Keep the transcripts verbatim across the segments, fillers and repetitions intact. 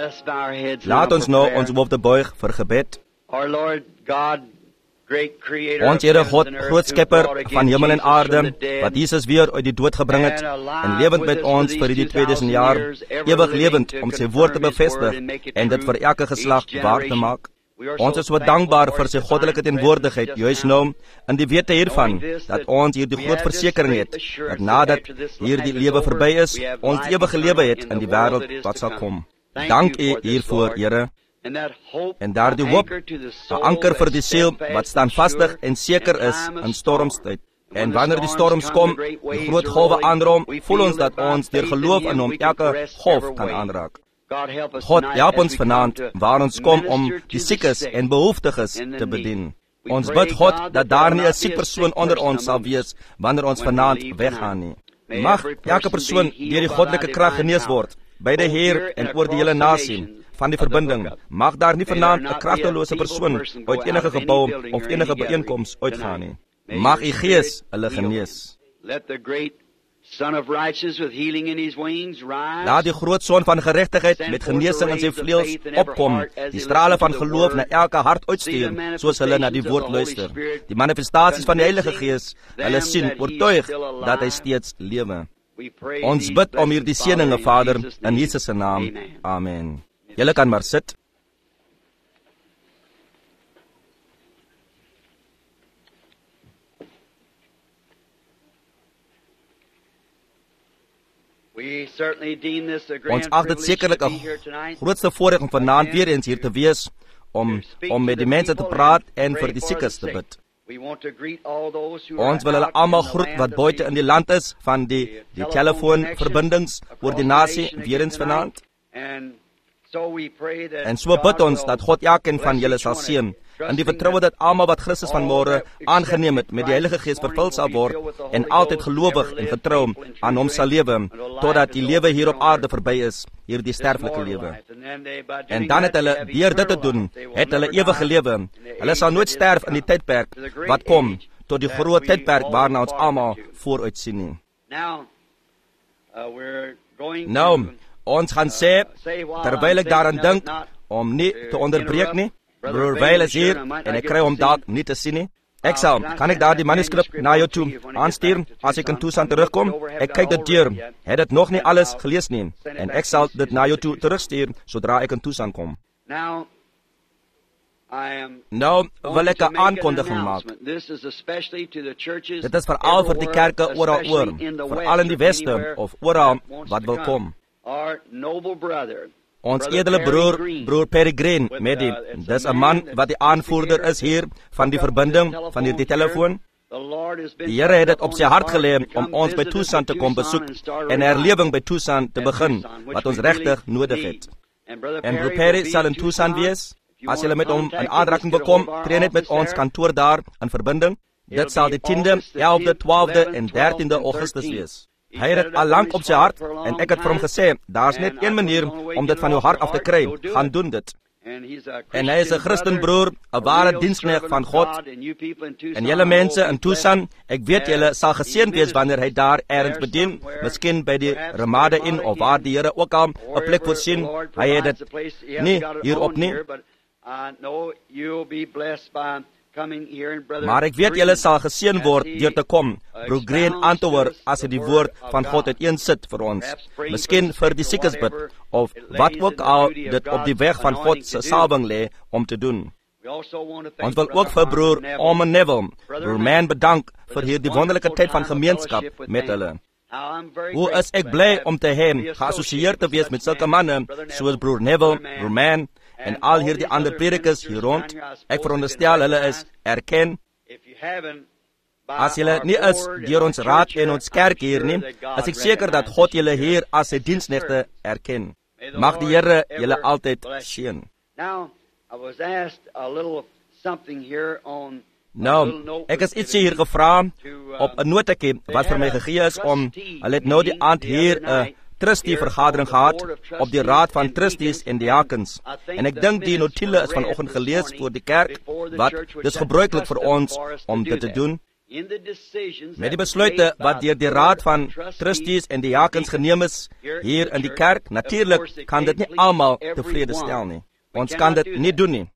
Laat ons nou ons hoofde buig vir gebed. Ons Here God, groot skepper van hemel en aarde, wat Jesus weer uit die dood gebring het, en lewend met ons vir die tweeduisend jaar, ewig lewend om sy woord te bevestig en dit vir elke geslag waar te maak. Ons is so dankbaar vir sy goddelike teenwoordigheid, juis nou, in die wete hiervan, dat ons hier die groot versekering het, dat nadat hier die lewe verby is, ons ewige lewe het in die wêreld wat sal kom. Dank U hiervoor, Here. En daar die hoop, 'n anker vir die siel, wat standvastig en seker is in stormstyd. En wanneer die storms kom, die groot golwe aanrom, voel ons dat ons deur geloof in Hom elke golf kan aanraak. God, help ons vanaand, waar ons kom om die siekes en behoeftiges te bedien. Ons bid, God, dat daar nie 'n siek persoon onder ons sal wees, wanneer ons vanaand weggaan nie. Mag elke persoon deur die goddelike krag genees word, by die Heer en oor die hele nasie van die verbinding. Mag daar nie vanaand 'n kragtelose persoon uit enige gebou of enige byeenkoms uitgaan nie. Mag U Gees hulle genees. Laat die groot son van geregtigheid met genesing in sy vleuels opkom, die strale van geloof na elke hart uitstuur, soos hulle na die woord luister. Die manifestasies van die Heilige Gees, hulle sien, oortuig dat hy steeds lewe. Ons bid om hierdie seëninge, Vader, in Jesus se naam. Amen. Julle kan maar sit. Ons ag dit sekerlik 'n grootste voorreg om vanaand weer eens hier te wees, om, om met die mense te praat en vir die siekes te bid. Ons wil hulle almal groet wat buite in die land is, van die, die telefoonverbindings oor die nasie, weer eens vanaand. En so bid ons dat God elkeen van julle sal seën, in die vertroue dat almal wat Christus vanmôre aangeneem het met die Heilige Gees vervul sal word, en altyd gelowig en getrou aan Hom sal lewe, totdat die lewe hier op aarde verby is, hier die sterflike lewe. En dan het hulle, deur dit te doen, het hulle ewige lewe. Hulle sal nooit sterf in die tydperk wat kom, tot die groot tydperk waarna ons almal vooruit sien nie. Nou, ons gaan sê, terwyl ek daaraan dink, om nie te onderbreek nie, broer Weil is hier, en ek kry hom dalk nie te sien nie. Ek sal, kan ek daar die manuskrip na jou toe aanstuur, as ek in toestand terugkom? Ek kyk dit deur, het dit nog nie alles gelees nie, en ek sal dit na jou toe terugstuur, sodra ek in toestand kom. Nou wil ek 'n aankondiging maak. Dit is veral vir die kerke oral oor, veral in die Weste, of oral wat wil kom. Ons edele broer, broer Peregrine, Medi, dis 'n man wat die aanvoerder is hier van die verbinding, van die telefoon. Die Here het dit op sy hart gelê om ons by Tucson te kom besoek en herlewing by Tucson te begin, wat ons regtig nodig het. En broer Perry sal in Tucson wees. As julle met hom in aanraking bekom, tree net met ons kantoor daar in verbinding. Dit sal die tiende, elfde, twaalfde en dertiende Augustus wees. Hy het dit al lank op sy hart, en ek het vir hom gesê, daar's net een manier om dit van jou hart af te kry, gaan doen dit. En hy is 'n Christenbroer, 'n ware diensknegt van God. En julle mense in Tucson, ek weet julle sal geseënd wees wanneer hy daar ergens bedien, miskien by die Ramada Inn, of waar die Here ook al 'n plek voorsien. Hy het dit nie hierop nie. Maar ek weet julle sal geseën word deur te kom, broer Green aan te hoor, as hy die woord van God uiteensit vir ons. Miskien vir die siekes bid, of wat ook al dit op die weg van God se salwing lê om te doen. Ons wil ook vir broer Omen Neville, broer Man, bedank vir hierdie wonderlike tyd van gemeenskap met hulle. Hoe is ek bly om te hê, geassosieer te wees met sulke manne, soos broer Neville, broer Man, en al hierdie ander predikers hier rond. Ek veronderstel hulle is erken. As julle nie is deur ons raad en ons kerk hier nie, is ek seker dat God julle hier as sy diensknegte erken. Mag die Here julle altyd seën. Nou, ek is ietsie hier gevra op 'n notetjie wat vir my gegee is om, hulle het nou die aand hier 'n uh, trustee vergadering gehad op die raad van trustees en diakens. En ek dink die notule is vanoggend gelees voor die kerk, wat dis gebruiklik vir ons om dit te doen. Met die besluite wat deur die raad van trustees en diakens geneem is hier in die kerk, natuurlik kan dit nie almal tevrede stel nie. Ons kan dit nie doen nie.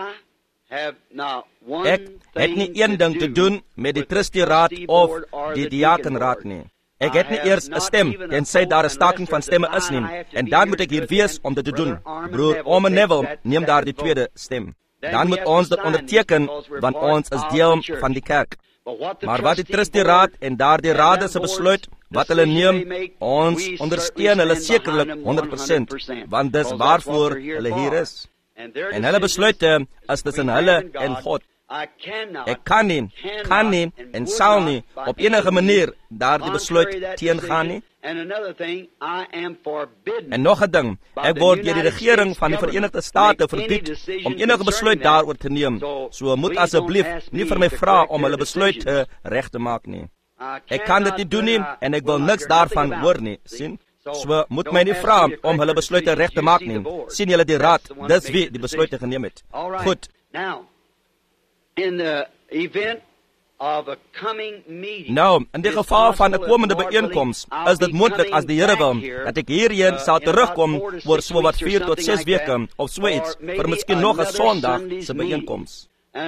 Ek het nie een ding te doen met die trustieraad of die diakenraad nie. Ek het nie eers 'n stem, tensy daar 'n staking van stemme is nie, en dan moet ek hier wees om dit te doen. Broer Orman Neville neem daar die tweede stem. Dan moet ons dit onderteken, want ons is deel van die kerk. Maar wat die trustieraad en daardie rade se besluit, wat hulle neem, ons ondersteun hulle sekerlik honderd persent, want dis waarvoor hulle hier is. En hulle besluite is tussen hulle en God. Ek kan nie, kan nie en sal nie op enige manier daardie besluit teengaan nie. En nog 'n ding, ek word deur die regering van die Verenigde State verbied om enige besluit daaroor te neem. So moet asseblief nie vir my vra om hulle besluit reg te maak nie. Ek kan dit nie doen nie en ek wil niks daarvan hoor nie, sien? So moet my nie vra om hulle besluite reg te maak nie. Sien julle die raad, dis wie die besluite geneem het. Goed. Nou, in die geval van 'n komende byeenkoms, is dit moontlik as die Here wil, dat ek hierheen sal terugkom oor so wat vier tot ses weke, of so iets, vir miskien nog 'n Sondag se byeenkoms.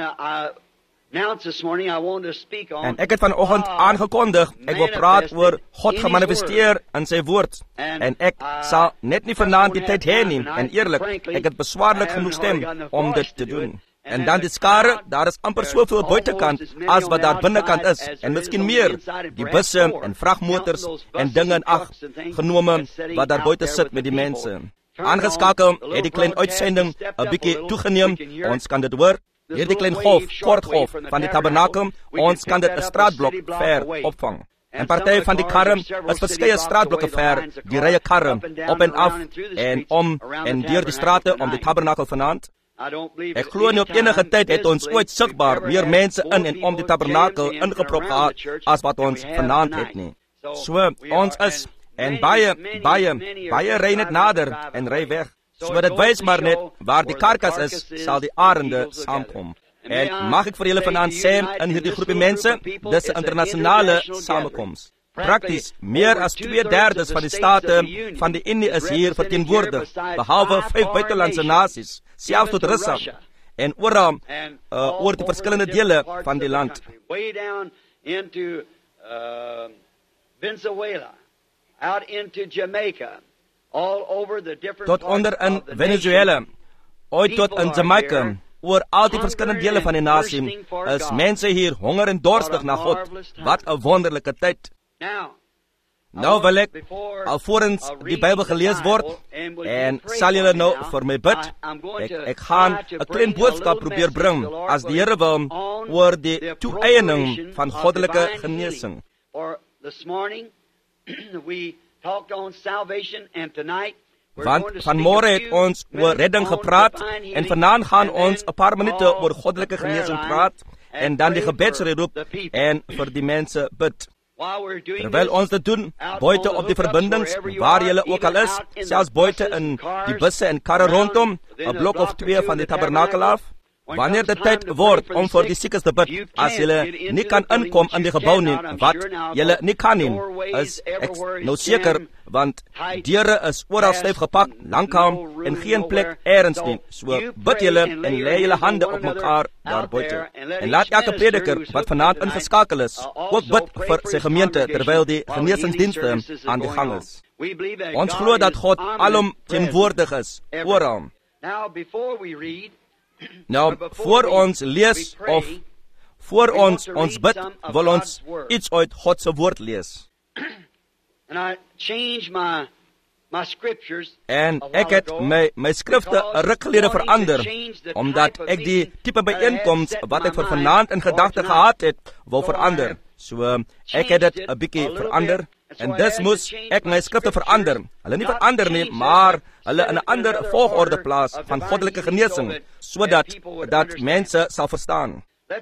En ek het vanoggend aangekondig, ek wil praat oor God gemanifesteer in sy woord, en ek sal net nie vanaand die tyd hê nie, en eerlik, ek het beswaarlik genoeg stem om dit te doen. En dan die skare, daar is amper soveel buitekant as wat daar binnekant is, en miskien meer, die busse en vragmotors en dinge in ag genome wat daar buite sit met die mense. Aangeskakel het die klein uitsending 'n bietjie toegeneem, ons kan dit hoor. Hierdie klein golf, kort golf van die tabernakel, ons kan dit 'n straatblok ver opvang. En party van die karre is verskeie straatblokke ver, die rye karre op en af en om en deur die strate om die tabernakel vanaand. Ek glo nie op enige tyd het ons ooit sigbaar meer mense in en om die tabernakel ingeprop gehad as wat ons vanaand het nie. So, ons is, en baie, baie, baie ry net nader en ry weg. So dit wys maar net, waar die karkas is, sal die arende saamkom. En mag ek vir julle vanaand sê, in hierdie groepie mense, dis 'n internasionale samekoms. Prakties, meer as twee derdes van die state van die Unie is hier verteenwoordig, behalwe vyf buitelandse nasies, selfs tot Rusland, en oral uh, oor die verskillende dele van die land. Tot onder in Venezuela, ooit tot in Jamaica, oor al die verskillende dele van die nasie, is mense hier honger en dorstig na God. Wat 'n wonderlike tyd. Nou wil ek, alvorens die Bybel gelees word, en sal julle nou vir my bid, ek, ek gaan 'n klein boodskap probeer bring, as die Here wil, oor die toeëiening van goddelike genesing. Want vanmôre het ons oor redding gepraat, en vanaand gaan ons 'n paar minute oor goddelike genesing praat, en dan die gebedsgeroep, en vir die mense bid. Terwyl ons dit doen, buite op die verbindings, waar julle ook al is, selfs buite in die busse en karre rondom, 'n blok of twee van die tabernakel af, wanneer dit tyd word om vir die siekes te bid, as julle nie kan inkom in die gebou nie, wat julle nie kan nie, is ek nou seker, want deure is oral styf gepak, lankal, en geen plek eers nie. So bid julle en lê julle hande op mekaar daar buite. En laat elke prediker wat vanaand ingeskakel is, ook bid vir sy gemeente terwyl die genesingsdienste aan die gang is. Ons glo dat God alom teenwoordig is, oral. Nou, voor ons lees of voor ons ons bid, wil ons iets uit God se woord lees. En ek het my, my skrifte 'n ruk gelede verander, omdat ek die tipe byeenkoms wat ek vir vanaand in gedagte gehad het, wou verander. So, ek het dit 'n bietjie verander, en dus moes ek my skrifte verander. Hulle nie verander nie, maar hulle in 'n ander volgorde plaas van goddelike genesing, sodat dat mense sal verstaan.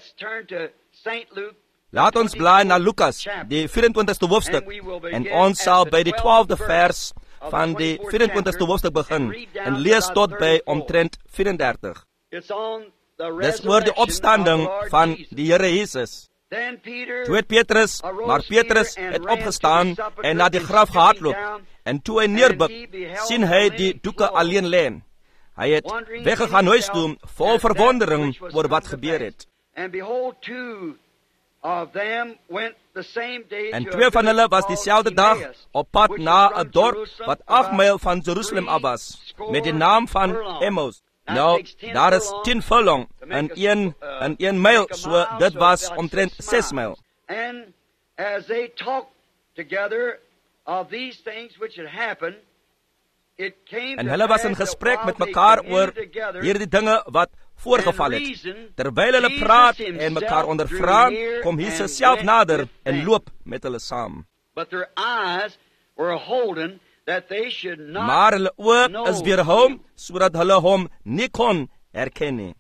Laat ons blaai na Lukas, die vyf-en-twintigste hoofstuk, en ons sal by die twaalfde vers van die vyf-en-twintigste hoofstuk begin, en lees tot by omtrent vyf en dertig. Dis oor die opstanding van die Here Jesus. Toe het Petrus, maar Petrus het opgestaan en na die graf gehardloop. En toe hy neerbuk, sien hy die doeke alleen lê. Hy het weggegaan huis toe, vol verwondering oor wat gebeur het. En twee van hulle was dieselfde dag op pad na 'n dorp wat agt myl van Jerusalem af was, met die naam van Emmaus. Nou, daar is tien furlong en een, en een myl, so dit was omtrent ses myl. En hulle was in gesprek met mekaar oor hierdie dinge wat voorgeval het. Terwyl hulle praat en mekaar ondervra, kom Jesus self nader en loop met hulle saam. Maar hulle oë is weerhou, sodat hulle hom nie kon herken nie.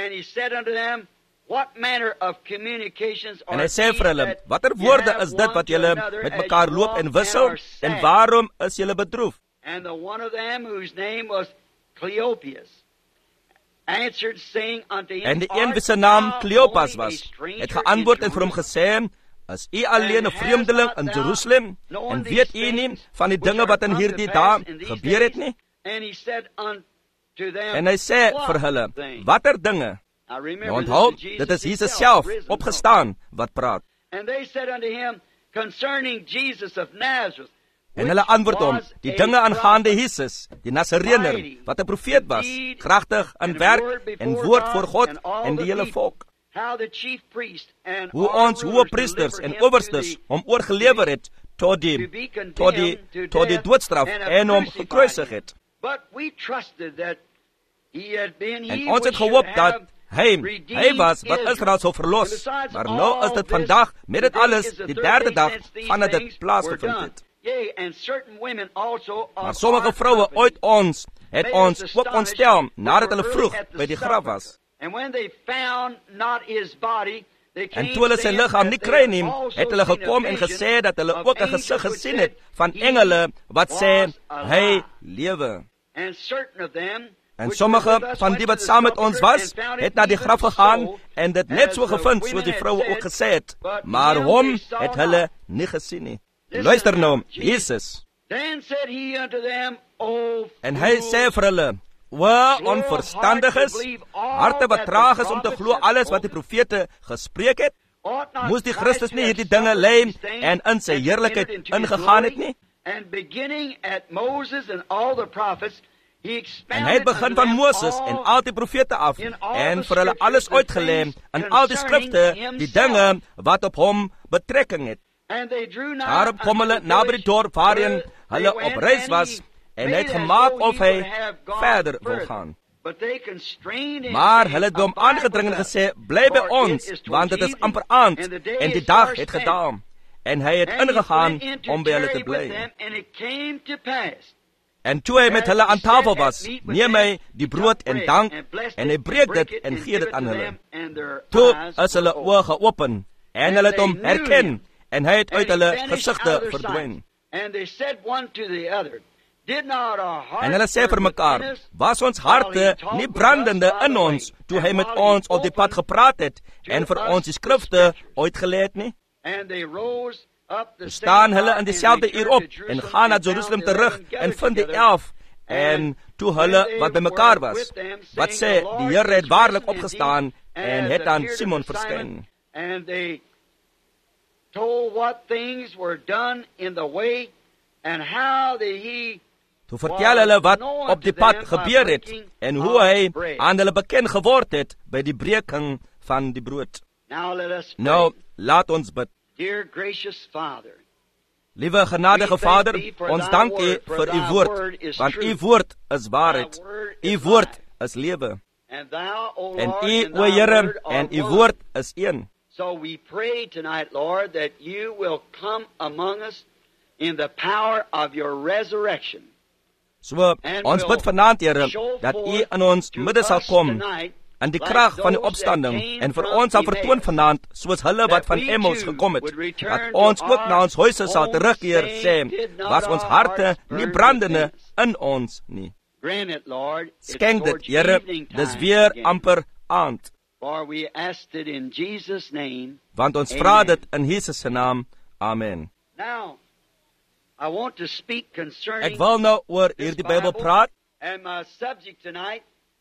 En hy sê vir hulle, watter woorde is dit wat julle met mekaar loop en wissel, en waarom is julle bedroef? And the one of them whose name was Cleopas answered, saying unto him, En die een wie sy naam Cleopas was, het geantwoord en vir hom gesê, is u alleen 'n vreemdeling in Jerusalem, en weet u nie van die dinge wat in hierdie dae gebeur het nie? En hy sê vir hulle, watter dinge? Nou onthou, dit is Jesus self, opgestaan, wat praat. And they said unto him, concerning Jesus of Nazareth, En hulle antwoord hom, die dinge aangaande Jesus, die Nasarener, wat 'n profeet was, kragtig in werk en woord voor God en die hele volk. Hoe ons hoëpriesters en owersters hom oorgelewer het tot die, tot die, tot die doodstraf en hom gekruisig het. En ons het gehoop dat hy, hy was wat Israel sou verlos, maar nou is dit vandag, met dit alles, die derde dag, vandat dit plaasgevind het. Maar sommige vroue uit ons het ons ook ontstel nadat hulle vroeg by die graf was. En toe hulle sy liggaam nie kry nie, het hulle gekom en gesê dat hulle ook 'n gesig gesien het van engele wat sê hy lewe. En sommige van die wat saam met ons was, het na die graf gegaan en dit net so gevind soos die vroue ook gesê het, maar hom het hulle nie gesien nie. Luister nou, Jesus. En hy sê vir hulle, o onverstandiges, harte wat traag is om te glo alles wat die profete gespreek het, moes die Christus nie hierdie dinge lei en in sy heerlikheid ingegaan het nie? En hy het begin van Moses en al die profete af, en vir hulle alles uitgelê in al die skrifte, die dinge wat op hom betrekking het. Daarop kom hulle naby die dorp waarin hulle op reis was, en hy het gemaak of hy verder wil gaan. Maar hulle het by hom aangedring en gesê, bly by ons, want het is amper aand, en die dag het gedaal. En hy het ingegaan om by hulle te bly. En toe hy met hulle aan tafel was, neem hy die brood en dank, en hy breek dit en gee dit aan hulle. Toe is hulle oë geopen, en hulle het hom herken, en hy het uit hulle gesigte verdwyn. En hulle sê vir mekaar, was ons harte nie brandende in ons, toe hy met ons op die pad gepraat het, en vir ons die skrifte uitgelê het nie? Staan hulle in dieselfde uur op, en gaan na Jerusalem terug, en vind die elf, en toe hulle wat by mekaar was, wat sê, die Here het waarlik opgestaan, en het aan Simon verskyn. Toe vertel hulle wat op die pad gebeur het, en hoe hy aan hulle bekend geword het by die breking van die brood. Nou, laat ons bid. Liewe genadige Vader, ons dank U vir U woord, want U woord is waarheid, U woord is lewe. En U, o Here, en U woord is een. So we pray tonight, Lord, that you will come among us in the power of your resurrection. So, ons bid vanaand, Here, dat U in ons midde sal kom, in die krag van die opstanding, en vir ons sal vertoon vanaand, soos hulle wat van Emmaus gekom het, dat ons ook na ons huise sal terugkeer, sê, was ons harte nie brandende in ons nie. Skenk dit, Here, dis weer amper aand. For we asked it in Jesus' name. Want ons vra dit in Jesus se naam. Amen. Now, I want to speak concerning Ek wil nou oor hierdie Bybel praat. And my subject tonight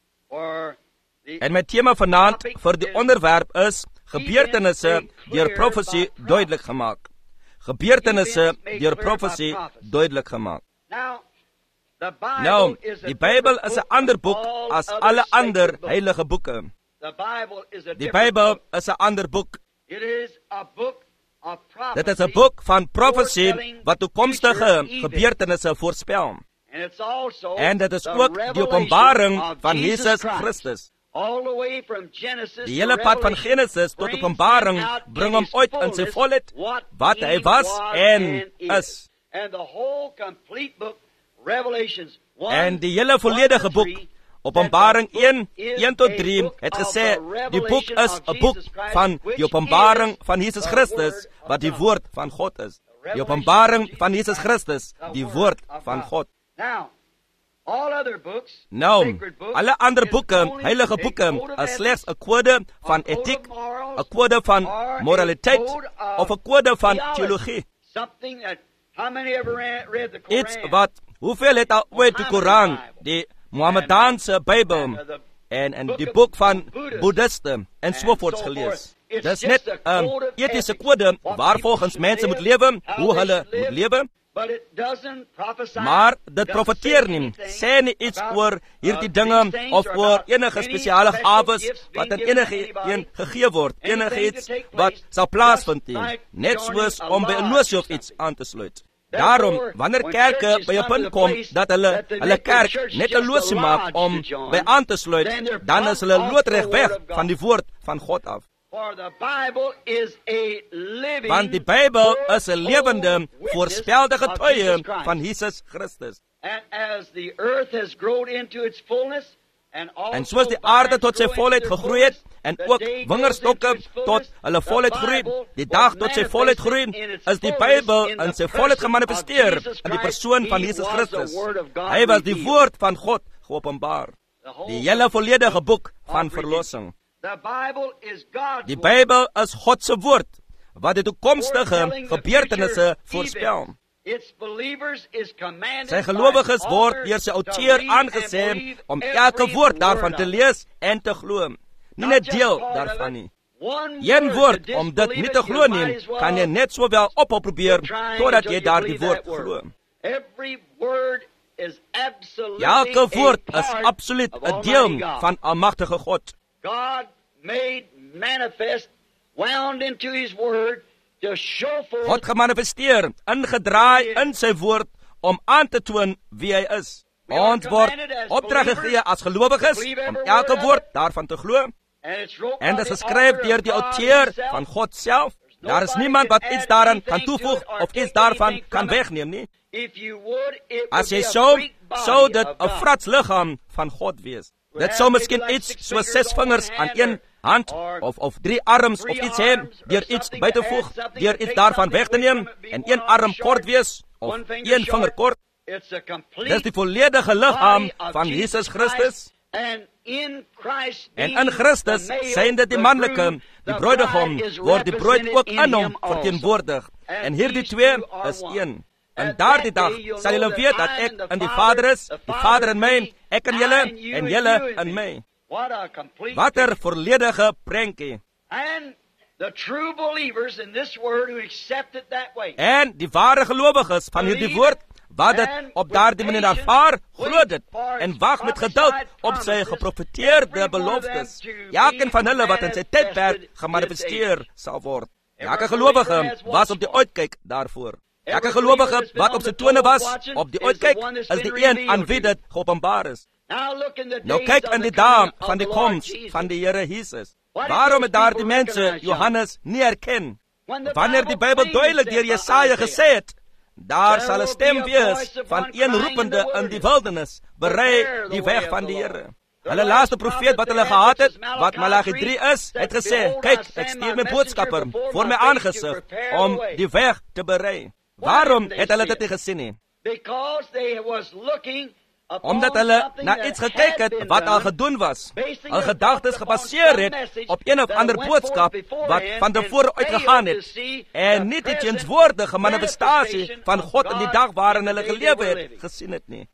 for the En my tema vanaand vir die onderwerp is gebeurtenisse deur profesie duidelik gemaak. Gebeurtenisse deur profesie duidelik gemaak. Now, the Bible Nou, is a die Bybel different is 'n book ander from boek all as other alle ander sacred books. heilige boeke. The Bible is a Die different Bybel book. is 'n ander boek. It is a book of prophecy. Dit is 'n boek van profesie wat toekomstige gebeurtenisse voorspel. And it's also En dit is the ook die revelation openbaring of van Jesus Christ. Christus. All the way from Genesis Die hele pad van Genesis tot Openbaring bring hom uit in sy volheid wat hy was en is. And the whole complete book, Revelations one, En die hele volledige boek, Openbaring een, een tot drie, het gesê, die boek is 'n boek van die openbaring van Jesus Christus, wat die woord van God is. Die openbaring van Jesus Christus, die woord van God. Now, all other books, Nou, sacred books, alle ander is boeke, only heilige a boeke, code of is slegs 'n ethics, kode van a code of etiek, morals, 'n kode van or a moraliteit, code of of 'n kode van theology. teologie. Something that, how many ever read, read the Quran? Iets wat, hoeveel het al ooit die Koran, die Mohammedaanse Bybel, en, en die boek van Boeddhiste, en sovoorts gelees. Dis net 'n um, etiese kode, waarvolgens mense moet lewe, hoe hulle moet lewe, But it doesn't prophesy, maar dit doesn't profeteer say nie, anything sê nie iets about, oor hierdie uh, dinge, these things of or oor about enige any spesiale special gawes, gifts wat being aan given to enige anybody, een gegee word, anything enige to iets take wat place, sal plaasvind nie, just like net soos joining a om by 'n lodge looshof or iets something. aan te sluit. Daarom, wanneer kerke by 'n punt kom dat hulle hulle kerk net 'n loosie maak om by aan te sluit, dan is hulle loodreg weg van die woord van God af. For the Bible is a living, Want die Bybel is 'n lewende, witness voorspelde of getuie Jesus Christ. van Jesus Christus. And as the earth has grown into its fullness, and also En soos die aarde tot sy vines grow volheid into their gegroei het, fullness, en the ook day grows wingerstokke into its tot fullness, hulle the volheid groei, Bible die dag was tot sy volheid groei, manifested in its is die fullness Bybel in in the sy volheid person gemanifesteer of Jesus in die Christ. persoon van He Jesus was Christus. the Word of God Hy was die revealed. woord van God geopenbaar. The whole Die hele volledige boek van of verlossing. The Bible is God's Die word. Bybel is God se woord wat die toekomstige gebeurtenisse voorspel. Its believers is commanded Sy gelowiges by word authors deur sy to outeur read aangesê and believe om every elke woord daarvan word te of it. lees en te glo. Nie Not net just deel part of daarvan it. nie. One Een word woord to om dit disbelieve nie it, te you glo nie, might as well kan jy net sowel ophou probeer trying totdat until jy you daardie believe woord that word. glo. Every word is absolutely Elke woord a is part absoluut of 'n Almighty deel God. van Almagtige God. God made manifest, wound into His Word to show forth. God gemanifesteer, ingedraai in sy woord om aan te toon wie hy is. Ons word opdrag gegee as gelowiges om elke woord daarvan te glo. And it's wrote En by dit is the geskryf author deur of die God outeur himself. van God self. Daar is niemand wat iets daaraan kan toevoeg of iets daarvan kan wegneem nie. If you would, it As jy would be a sou, freak body sou dit of 'n God. frats liggaam van God wees. Dit sou miskien iets so ses vingers aan een hand of of drie arms of iets hê, deur iets by te voeg, deur iets daarvan weg te neem en een arm kort wees of een vinger kort. It's a complete Dis die volledige liggaam body of van Jesus Christus. And in Christ En being in Christus the male, zijn dit die the manlike, groom, die the bruidegom, bride is word die bruid ook represented in in hom him also. verteenwoordig. En And hierdie these twee two are is one. een. En At daardie that dag day you'll sal know julle that weet dat I ek and the in die Father, Vader is, the die Father Vader in in my, me, ek in I julle and you en and julle you in in me. my. What a complete Wat 'n picture. volledige prentjie. And the true believers in this word who accept it that way. En die ware gelowiges van hierdie woord wat dit op daardie manier aanvaar, glo dit en wag met geduld op sy geprofeteerde beloftes. Elkeen van hulle wat in sy tydperk gemanifesteer sal word. Elke gelowige was op die uitkyk daarvoor. Elke gelowige wat op sy tone was, op die uitkyk, is die een aan wie dit geopenbaar is. Now look in the Nou days kyk of in the die dae coming of van die the Lord koms Jesus. van die Here Jesus. Waarom het daardie mense Johannes nie herken? Wanneer die Bybel duidelik deur Jesaja gesê het, daar sal 'n stem wees van een roepende in die wildernis, berei die weg van die Here. Hulle laaste profeet wat hulle gehad het, wat Malagi drie is, het gesê, kyk, ek stuur my boodskapper voor my aangesig om die weg te berei. Waarom het hulle dit nie gesien nie? Because they was looking omdat hulle na iets gekyk het wat al gedoen was. Hul gedagtes gebaseer het op een of ander boodskap wat van tevore uitgegaan het, en nie die teenswoordige manifestasie van God in die dag waarin hulle gelewe het, gesien het nie.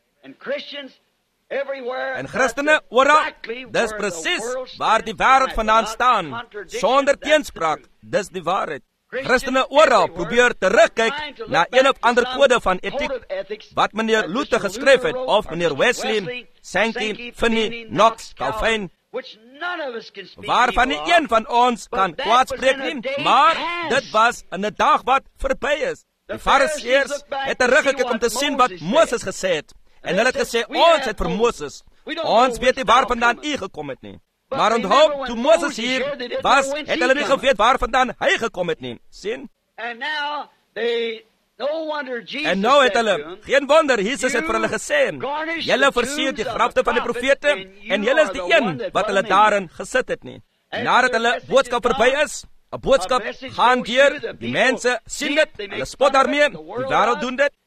En Christene oral, dis presies waar die wêreld vandaan staan, sonder teenspraak, dis die waarheid. Christene oral probeer terugkyk na een of ander kode van etiek wat meneer Luther geskryf het, of meneer Wesley, Sankey, Finney, Knox, Calvin, waarvan nie een van ons kan kwaadspreek nie, maar dit was in 'n dag wat verby is. Die Fariseërs het teruggekyk om te sien wat Moses gesê het, en hulle het gesê, ons het vir Moses, ons weet nie waar vandaan u gekom het nie. Maar onthou, toe Moses hier was, het hulle nie geweet waar vandaan hy gekom het nie. Sien? En nou het hulle, geen wonder, Jesus het vir hulle gesê, julle versier die grafte van die profete, en julle is die een wat hulle daarin gesit het nie. Nadat hulle boodskap verby is, 'n boodskap gaan deur, die mense sien dit, hulle spot daarmee, die wêreld doen dit.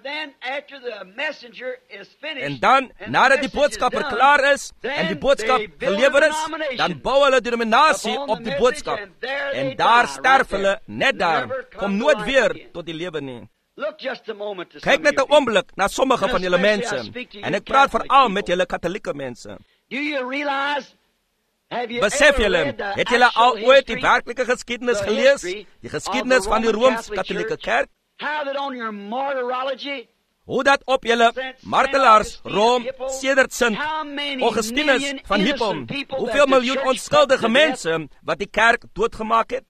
En dan, nadat die boodskapper klaar is, en die boodskap gelewer is, dan bou hulle denominasie op die boodskap. En daar sterf hulle, net daar, kom nooit weer tot die lewe nie. Kyk net 'n oomblik na sommige van julle mense, en ek praat veral met julle katholieke mense. Besef julle, het julle al ooit die werklike geskiedenis gelees, die geskiedenis van die Rooms-Katholieke Kerk? Hoe dat op julle martelaars, Rome, sedert Sint Augustinus van Hippo, hoeveel miljoen onskuldige mense wat die kerk doodgemaak het?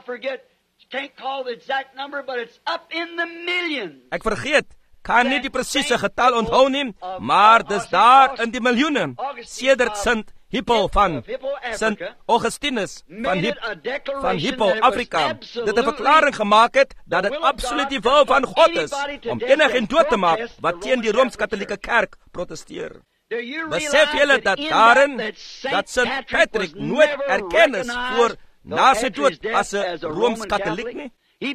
Ek vergeet, kan nie die presiese getal onthou nie, maar dis daar in die miljoene, sedert Sint Hippo van Sint Augustinus van, Hip, van Hippo, Afrika, dit 'n verklaring gemaak het dat dit absoluut die wil van God is om enigeen dood te maak wat teen die Rooms-Katholieke Kerk protesteer. Besef julle dat daarin dat Sint Patrick nooit erken is voor na sy dood as 'n Rooms-Katholiek nie?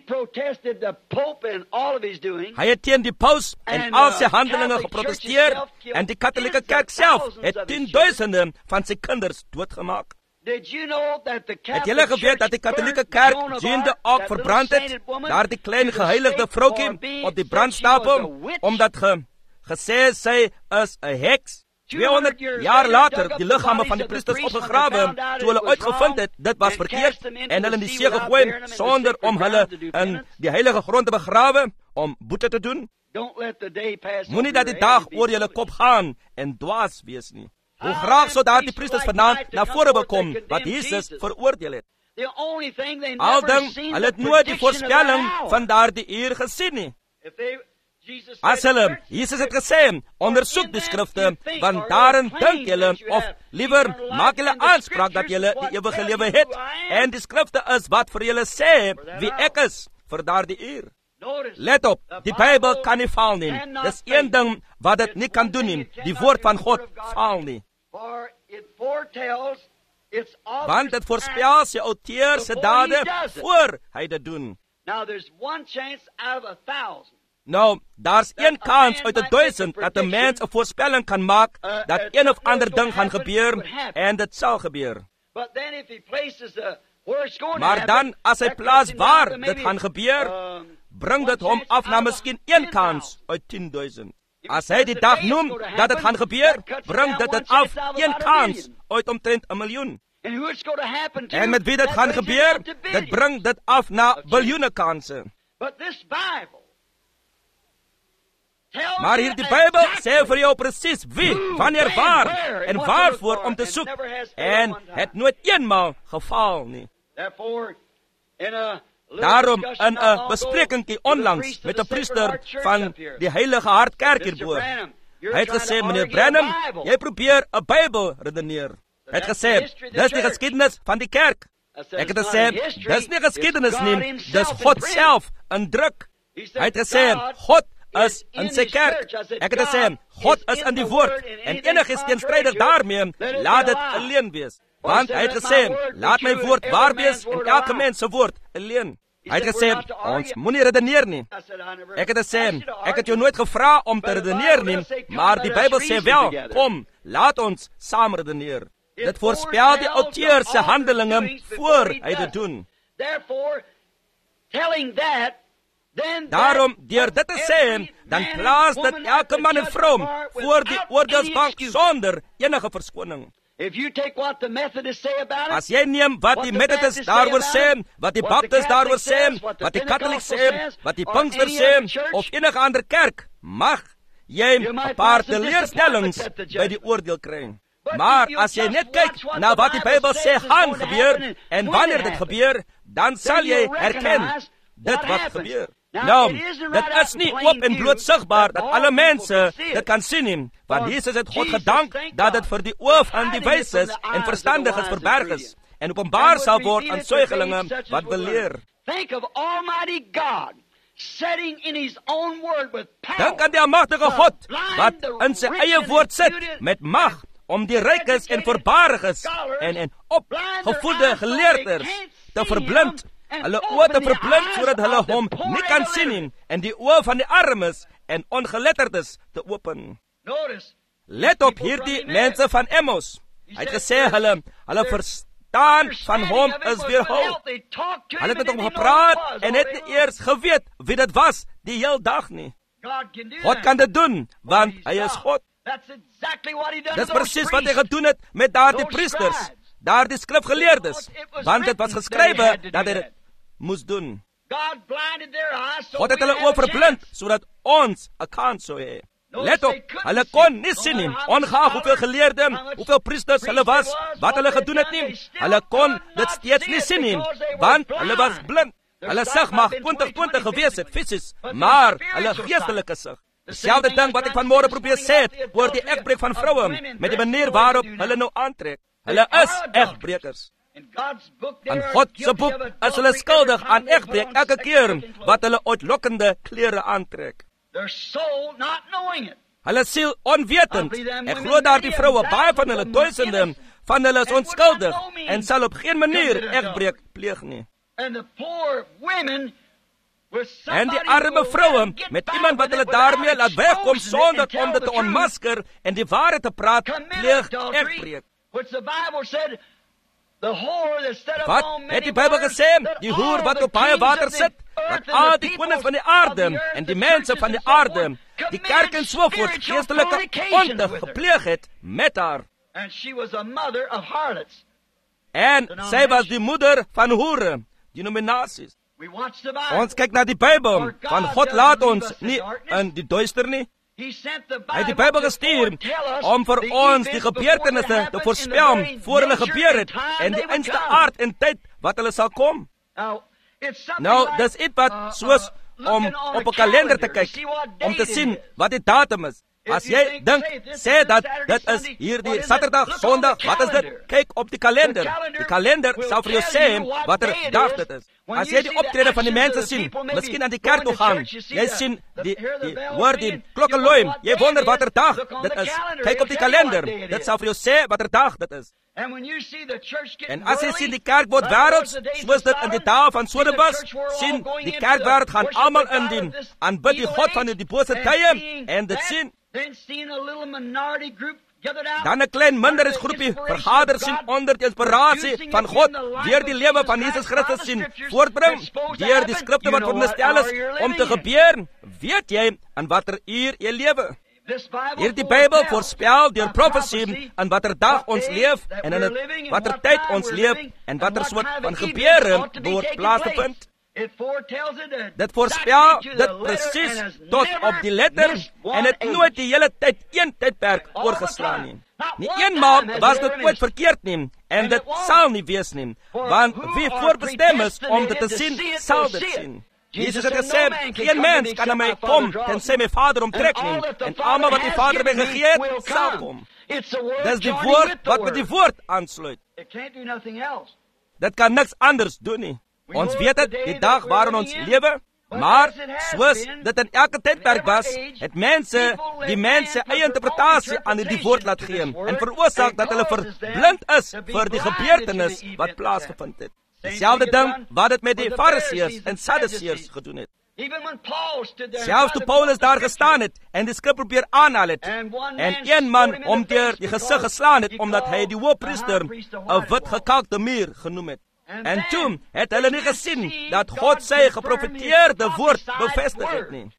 Hy het teen die paus en al sy handelinge geprotesteer, en die katholieke kerk self het tienduisende van sy kinders doodgemaak. Het julle geweet dat die katholieke kerk Jeanne d'Arc verbrand het, daar die klein geheiligde vroukie op die brandstapel, omdat ge, gesê sy is 'n heks? tweehonderd jaar later, die liggame van die priesters opgegrawe, toe hulle uitgevind het, dit was verkeerd, en hulle in die see gegooi, sonder om hulle in die heilige grond te begrawe, om boete te doen. Moenie dat die dag oor julle kop gaan, en dwaas wees nie. Hoe graag sou daar die priesters vanaand na vore wil kom, wat Jesus veroordeel het. Al ding, hulle het nooit die voorspelling van daardie uur gesien nie. As hulle, Jesus het gesê, ondersoek die skrifte, want daarin dink julle, of liewer, maak julle aanspraak dat julle die ewige lewe het, en die skrifte is wat vir julle sê, wie ek is, vir daardie uur. Let op, die Bybel kan nie faal nie, dis een ding wat het nie kan doen nie, die woord van God faal nie. Want het voorspel sy outeer sy dade, voor hy dit doen. Nou, daar's een kans uit 'n duisend dat 'n mens 'n voorspelling kan maak dat een of ander ding gaan gebeur, en dit sal gebeur. Maar dan, as hy plaas waar dit gaan gebeur, bring dit hom af na miskien een kans uit tienduisend. As hy die dag noem dat dit gaan gebeur, bring dit dit af een kans uit omtrent 'n miljoen. En met wie dit gaan gebeur, dit bring dit af na biljoene kanse. Maar hier die Bybel sê vir jou presies wie, wanneer, waar en waarvoor om te soek, en het nooit eenmaal gefaal nie. Daarom in 'n besprekingkie onlangs met 'n priester van die Heilige Hart Kerk hierbo, hy het gesê, meneer Branham, jy probeer 'n Bybel redeneer. Hy het gesê, dis die geskiedenis van die kerk. Ek het gesê, dis nie geskiedenis nie, dis God self in druk. Hy het gesê, God is in sy kerk. Ek het gesê, God is in die woord, en enigiets teenstrydig daarmee, laat dit alleen wees. Want hy het gesê, laat my woord waar wees, en elke mens se woord alleen. Hy het gesê, ons moenie redeneer nie. Ek het gesê, ek het jou nooit gevra om te redeneer nie, maar die Bybel sê wel, kom, laat ons saam redeneer. Dit voorspel die outeur se handelinge voor hy dit doen. Daarom, deur dit te sê, dan plaas dit elke man en vrou voor die oordeelsbank sonder enige verskoning. As jy neem wat die Methodist daaroor sê, wat die Baptist daaroor sê, wat die Katholiek sê, wat die Pinkster sê, of enige ander kerk, mag jy 'n paar teleurstellings by die oordeel kry. Maar as jy net kyk na wat die Bybel sê gaan gebeur, en wanneer dit gebeur, dan sal jy herken dit wat gebeur. Nou, dit is nie oop en bloot sigbaar dat alle mense dit kan sien nie, want Jesus het God gedank dat dit vir die oë van die wyses en verstandiges verberg is en openbaar sal word aan suigelinge wat wil leer. Dink aan die almagtige God wat in sy eie woord sit met mag om die rykes en voorbariges en en opgevoede geleerdes te verblind, hulle oë te verblind sodat hulle hom nie kan sien nie, en die oë van die armes en ongeletterdes te open. Let op hierdie mense van Emmos. Hy het gesê hulle hulle verstaan van hom is weerhou. Hulle het met hom gepraat en het nie eers geweet wie dit was die heel dag nie. God kan dit doen, want hy is God. Dis presies wat hy gedoen het met daardie priesters, daardie skrifgeleerdes, want dit was geskrywe dat hy dit moes doen. God het hulle oë verblind sodat ons 'n kans sou hê. Let op, hulle kon nie sien nie, ongeag hoeveel geleerde, hoeveel priesters hulle was, wat hulle gedoen het nie. Hulle kon dit steeds nie sien nie, want hulle was blind. Hulle sig mag twintig twintig gewees het fisies, maar hulle geestelike sig. Dieselfde ding wat ek vanmôre probeer sê het oor die egbreek van vroue, met die manier waarop hulle nou aantrek. Hulle is egbrekers. Aan God se boek is hulle skuldig aan egbreek elke keer wat hulle uitlokkende klere aantrek. Hulle siel onwetend. Ek glo daardie vroue, baie van hulle, duisende van hulle is onskuldig en sal op geen manier egbreek pleeg nie. En die arme vroue, met iemand wat hulle daarmee laat wegkom sonder om dit te onmasker en die waarheid te praat, pleeg egbreek. Wat het die Bybel gesê? Die hoer wat op baie water sit, dat al die konings van die aarde en die mense van die aarde, die kerk en so voort, geestelike ontuig gepleeg het met haar. En sy was die moeder van hoere, denominasies. Ons kyk na die Bybel, want God laat ons nie in die duister nie. Hy het die Bybel gestuur om vir ons die gebeurtenisse te voorspel voor hulle gebeur het en die einste aard en tyd wat hulle sal kom. Nou, dis iets wat soos om op 'n kalender te kyk, om te sien wat die datum is. As jy dink, sê dat dit is hierdie Saterdag, Sondag, wat is dit? Kyk op die kalender. Die kalender sal vir jou sê watter dag dit is. As jy die optrede van die mense sien, miskien aan die kerk toe gaan, jy sien die, die hoor die klokke lui, jy wonder watter dag dit is. Kyk op die kalender, dit sal vir jou sê watter dag dit is. En as jy sien die kerk word wêrelds, soos dit in die dae van Sodom was, sien die kerkwêreld gaan almal indien, aanbid die God van die bose tye, en dit sien dan 'n klein minderheidsgroepie vergader sien onder die inspirasie van God, deur die lewe van Jesus Christus sien voortbring, deur die skrifte wat veronderstel is om te gebeur. Weet jy aan watter uur jy lewe? Hierdie Bybel voorspel deur profesie aan watter dag ons leef en in watter tyd ons leef en watter soort van gebeure behoort plaas te vind. Dit voorspel dit presies tot op die letter en het nooit die hele tyd een tydperk oorgeslaan nie. Nie eenmaal was dit ooit verkeerd nie en dit sal nie wees nie, want wie voorbestem is om dit te sien, sal dit sien. Jesus het gesê, geen mens kan na my kom tensy my Vader hom trek nie, en almal wat die Vader my gegee het, sal kom. Dis die woord wat met die woord aansluit. Dit kan niks anders doen nie. Ons weet dit, die dag waarin ons lewe, maar soos dit in elke tydperk was, het mense die mense eie interpretasie aan die woord laat gee en veroorsaak dat hulle verblind is vir die gebeurtenis wat plaasgevind het. Dieselfde ding wat het met die Fariseërs en Sadduseërs gedoen het. Selfs toe Paulus daar gestaan het en die skrif probeer aanhaal het, en een man hom deur die gesig geslaan het, omdat hy die hoofpriester 'n wit gekalkte muur genoem het. En toe het hulle nie gesien dat God sy geprofeteerde woord bevestig het nie.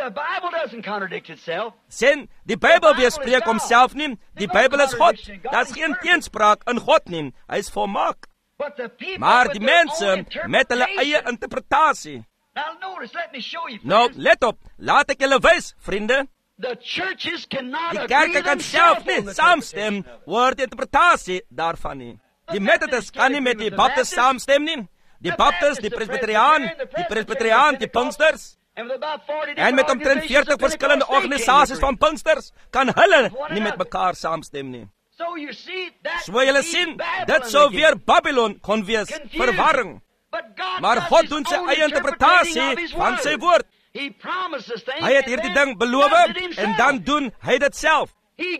Sien, die Bybel weerspreek homself nie. Die Bybel is God. Daar is geen teenspraak in God nie. Hy is volmaak. Maar die mense met hulle eie interpretasie. Nou, let op. Laat ek julle wys, vriende. Die kerke kan self nie saamstem oor die interpretatie daarvan nie. Die Methodists kan nie met die Baptist saamstem nie. Die Baptist, die Presbyteriaan, die Presbyteriaan, die Pinksters. En met omtrent veertig verskillende organisasies van Pinksters kan hulle nie met mekaar saamstem nie. So julle sien, dit sou weer Babylon kon wees, verwarring. Maar God doen sy eie interpretasie van sy woord. Hy het hierdie ding beloof en dan doen hy dit self.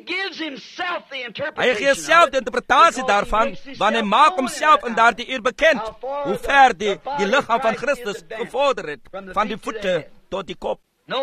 Hy gee self die interpretasie daarvan, want hy maak homself in daardie uur bekend, hoe ver die, die lichaam van Christus gevorder het, van die voete tot die kop.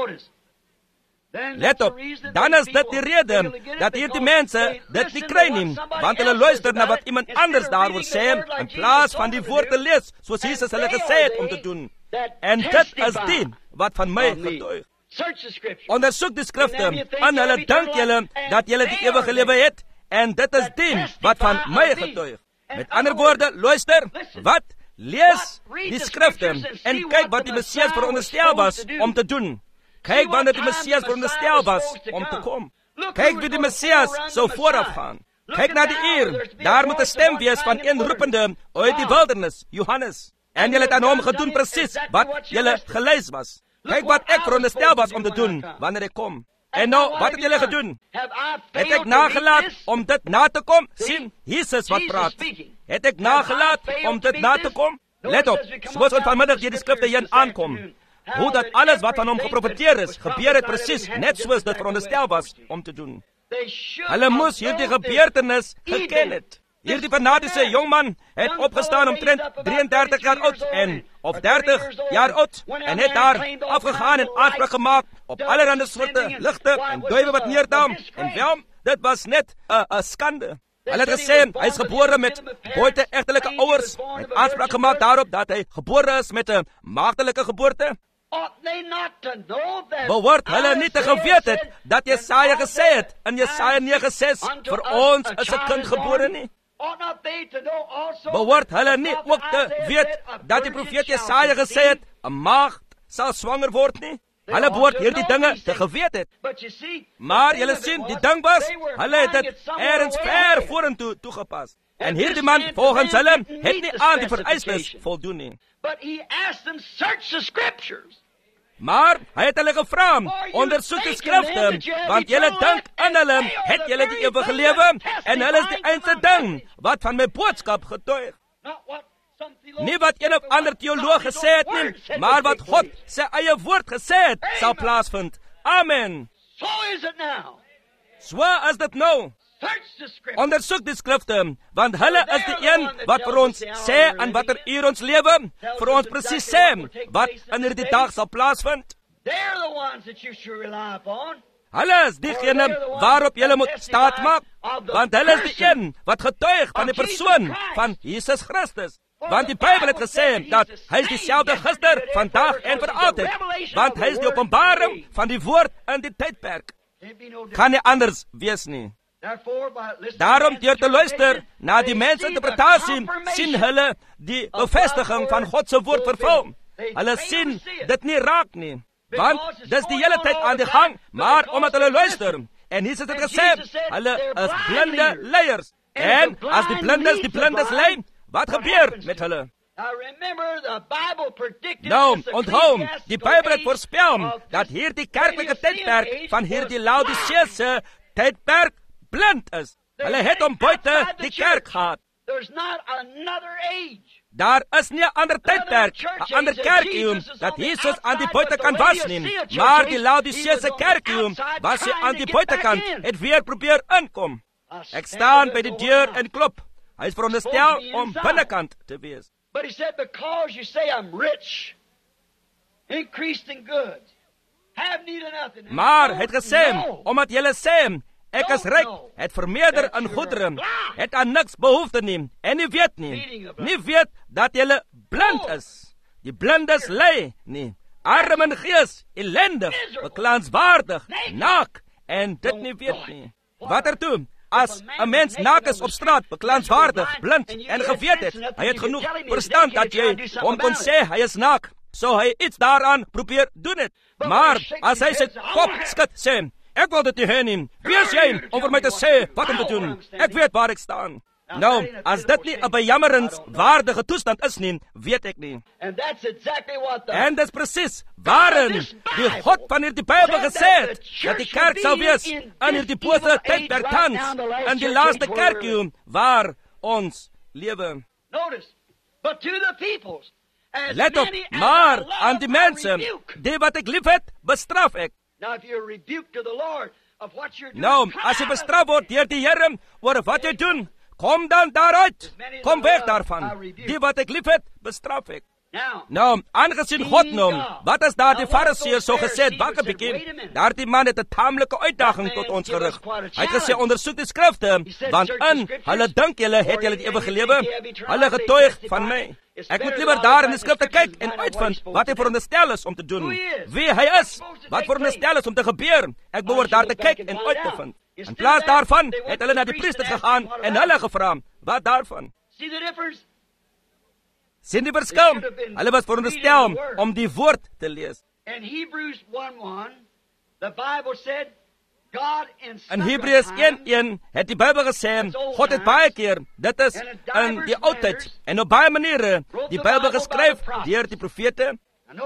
Let op, dan is dit die rede, dat hierdie mense dit nie kry nie, want hulle luister na wat iemand anders daaroor sê, in plaas van die woord te lees, soos Jesus hulle gesê het om te doen. En dit is die, wat van my getuig. Ondersoek die skrifte, en hulle dink julle, dat julle die ewige lewe het, en dit is die, wat van my getuig. Met ander woorde, luister, wat? Lees die skrifte, en kyk wat die Messias veronderstel was om te doen. Kyk wanneer die Messias veronderstel was om te kom. Kyk wie die Messias sou vooraf gaan. Kyk na die uur, daar moet 'n stem wees van een roepende uit die wildernis, Johannes. En julle het aan hom gedoen presies wat julle gelees was. Kyk wat ek veronderstel was om te doen wanneer ek kom. En nou, wat het julle gedoen? Het ek nagelaat om dit na te kom? Sien, Jesus wat praat. Het ek nagelaat om dit na te kom? Let op, soos ons vanmiddag hier die skrifte hier aankom, hoe dat alles wat van hom geprofeteer is, gebeur het presies net soos dit veronderstel was om te doen. Hulle moes hierdie gebeurtenis geken het. Hierdie fanatiese jongman het opgestaan omtrent drieëndertig jaar oud en of dertig jaar oud en het daar afgegaan en aanspraak gemaak op allerhande soorte ligte en duiwe wat neerdam. En wel, dit was net 'n skande. Hulle het gesê, hy is gebore met buite-egtelike ouers en het aanspraak gemaak daarop dat hy gebore is met 'n maagdelike geboorte. Behoort hulle nie te geweet het dat Jesaja gesê het in Jesaja nege ses, vir ons is 'n kind gebore nie? Behoort hulle nie ook te weet dat die profeet Jesaja gesê het, 'n maagd sal swanger word nie? Hulle behoort hierdie dinge te geweet het. Maar julle sien, die ding was, hulle het dit ergens ver vorentoe toegepas. En hierdie man, volgens hulle, het nie aan die vereistes voldoen nie. Maar hy het hulle gevra, ondersoek die skrifte, want julle dink in hulle, het julle die ewige lewe, en hulle is die einste ding, wat van my boodskap getuig. Nie wat een of ander theoloog gesê het nie, maar wat God sy eie woord gesê het, sal plaasvind. Amen. So is dit nou. Ondersoek die skrifte, want hulle is die een wat vir ons sê aan watter uur ons lewe, vir ons presies sê wat in hierdie dag sal plaasvind. Hulle is diegene waarop julle moet staat maak, want hulle is die een wat getuig van die persoon van Jesus Christus. Want die Bybel het gesê dat hy is dieselfde gister, vandag en vir altyd, want hy is die openbaring van die woord in die tydperk. Kan nie anders wees nie. Daarom deur te luister na die mense interpretasie, sien hulle die bevestiging van God se woord vervul. Hulle sien dit nie raak nie, want dis die hele tyd aan die gang, maar omdat hulle luister, en Jesus het gesê, hulle is blinde leiers, en as die blindes die blindes lei, wat gebeur met hulle? Nou, onthou, die Bybel het voorspel dat hierdie kerklike tydperk van hierdie Laodiseëse tydperk blind is. Hulle het om buite die kerk gehad. Daar is nie 'n ander tydperk, 'n ander kerkeeum, dat Jesus aan die buitekant was nie, maar die Laodiseëse kerkeeum was hy aan die buitekant, het weer probeer inkom. Ek staan by die deur en klop. Hy is veronderstel om binnekant te wees. But he said, because you say I'm rich, increased in goods, have need of nothing. Maar hy het gesê, omdat julle sê, ek is ryk, het vermeerder in goedere, het aan niks behoefte nie, en nie weet nie, nie weet dat julle blind is. Die blindes lê nie, arm in gees, ellendig, beklaanswaardig, naak, en dit nie weet nie. Wat er toe? As 'n mens naak is op straat, beklaanswaardig, blind, en geweet het, hy het genoeg verstand dat jy hom kon sê hy is naak, so hy iets daaraan probeer doen het. Maar as hy sy kop skud sê, ek wil dit nie hê nie, wie is jy om vir my te sê wat om te doen? Ek weet waar ek staan. Nou, as dit nie 'n bejammerenswaardige toestand is nie, weet ek nie. En dit is presies waarin die God van hierdie Bybel gesê het, dat die kerk sal wees in hierdie bose tydperk tans, in die laaste kerkie waar ons lewe. Let op, maar aan die mense, die wat ek lief het, bestraf ek. Nou, as jy bestraf word deur die Here oor wat jy doen, kom dan daaruit, kom weg daarvan. Die wat ek lief het, bestraf ek. Nou, aangesien God noem, wat as daar die Fariseërs so gesê het, wag 'n bietjie, daar die man het 'n taamlike uitdaging tot ons gerig. Hy het gesê, ondersoek die skrifte, want in hulle dink julle het julle die ewige lewe, hulle getuig van my. Ek moet liewer daar in die skrifte kyk en uitvind wat hy veronderstel is om te doen, wie hy is, wat veronderstel is om te gebeur. Ek behoort daar te kyk en uit te vind. In plaas daarvan het hulle na die priesters gegaan en hulle gevra, wat daarvan? Sien die verskil? Hulle was veronderstel om die woord te lees. In Hebreërs een een het die Bybel gesê, God het baie keer, dit is in die oudheid, en op baie maniere, die Bybel geskryf deur die profete.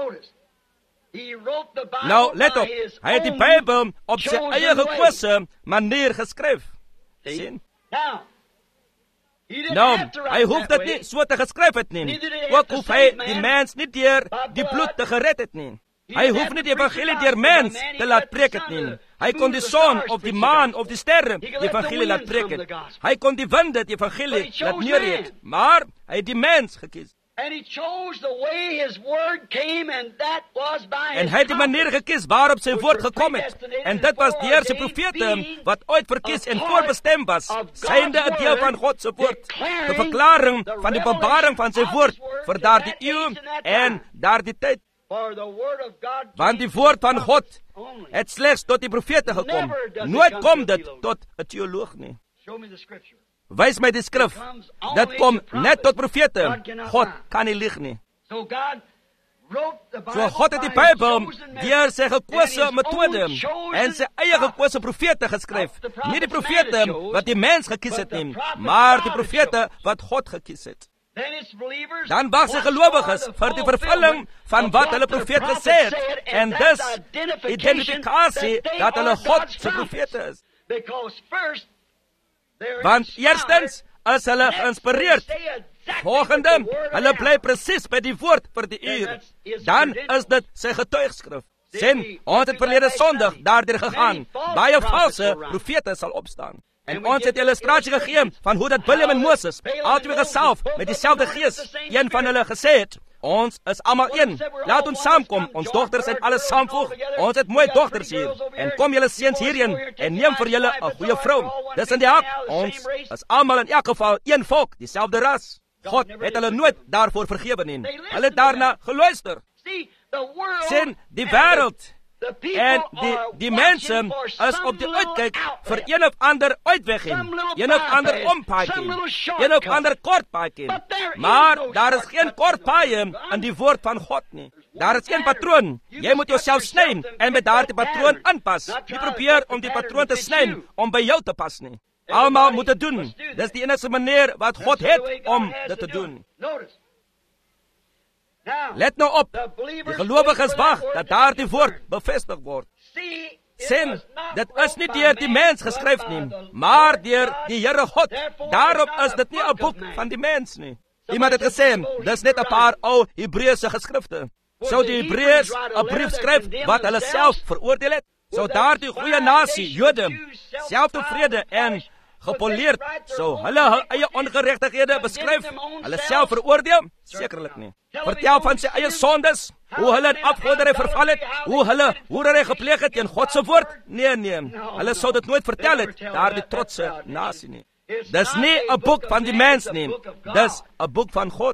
Nou, let op, hy het die Bybel op sy eie gekose manier geskryf. Sien? Nou, hy hoef dit nie so te geskryf het nie. Ook hoef hy die mens nie deur die bloed te gered het nie. Hy hoef nie die evangelie deur mens te laat preek het nie. Hy kon die son of die maan of die sterre die evangelie laat preek het. Hy kon die winde die evangelie laat neerreed. Maar hy het die mens gekies. En hy het die manier gekies waarop sy woord gekom het. En dit was deur sy profete wat ooit verkies en voorbestem was, synde 'n deel van God se woord, die verklaring van die openbaring van sy woord vir daardie eeu en daardie tyd. Want die woord van God het slegs tot die profete gekom. Nooit kom dit tot 'n teoloog nie. Wys my die skrif. Dit kom net tot profete. God kan nie lieg nie. So God het die Bybel deur sy gekose metode en sy eie gekose profete geskryf. Nie die profete wat die mens gekies het nie, maar die profete wat God gekies het. Dan wag sy gelowiges vir die vervulling van wat hulle profeet gesê het, en dis identifikasie dat hulle God se profete is. Want eerstens is hulle geïnspireerd. Volgende, hulle bly presies by die woord vir die uur. Dan is dit sy getuigskrif. Sien, ons het verlede Sondag daardeur gegaan. Baie valse profete sal opstaan. En ons het illustrasie gegee van hoe dat William en Moses, albei gesalf met dieselfde gees, een van hulle gesê het, ons is almal een. Laat ons saamkom, ons dogters en alles saamvoeg. Ons het mooi dogters hier. En kom julle seuns hierheen en neem vir julle 'n goeie vrou. Dis in die hak. Ons is almal in elk geval een volk, dieselfde ras. God het hulle nooit daarvoor vergewe nie. Hulle het daarna geluister. Sien, die wêreld en die, die mense is op die uitkyk vir een of ander uitweggie, een of ander ompaadjie, een of ander kortpaadjie. Maar daar is geen kortpaadjie in die woord van God nie. Daar is geen patroon. Jy moet jouself sny en met daardie patroon aanpas. Nie probeer om die patroon te sny om by jou te pas nie. Almal moet dit doen. Dis die enigste manier wat God het om dit te doen. Let nou op, die gelowiges wag dat daardie woord bevestig word. Sien, dit is nie deur die mens geskryf nie, maar deur die Here God. Daarom is dit nie 'n boek van die mens nie. Iemand het gesê, dis net 'n paar ou Hebreëse geskrifte. Sou die Hebreërs 'n brief skryf wat hulle self veroordeel het? Sou daardie goeie nasie, Jode, selftevrede en gepoleerd, so hulle hul eie ongeregtighede beskryf, hulle self veroordeel? Sekerlik nie. Vertel van sy eie sondes, hoe hulle in afgoderry verval het, hoe hulle hoerery gepleeg het teen God se woord? Nee, nee, hulle sou dit nooit vertel het, daardie trotse nasie nie. Dis nie 'n boek van die mens nie, dis 'n boek van God.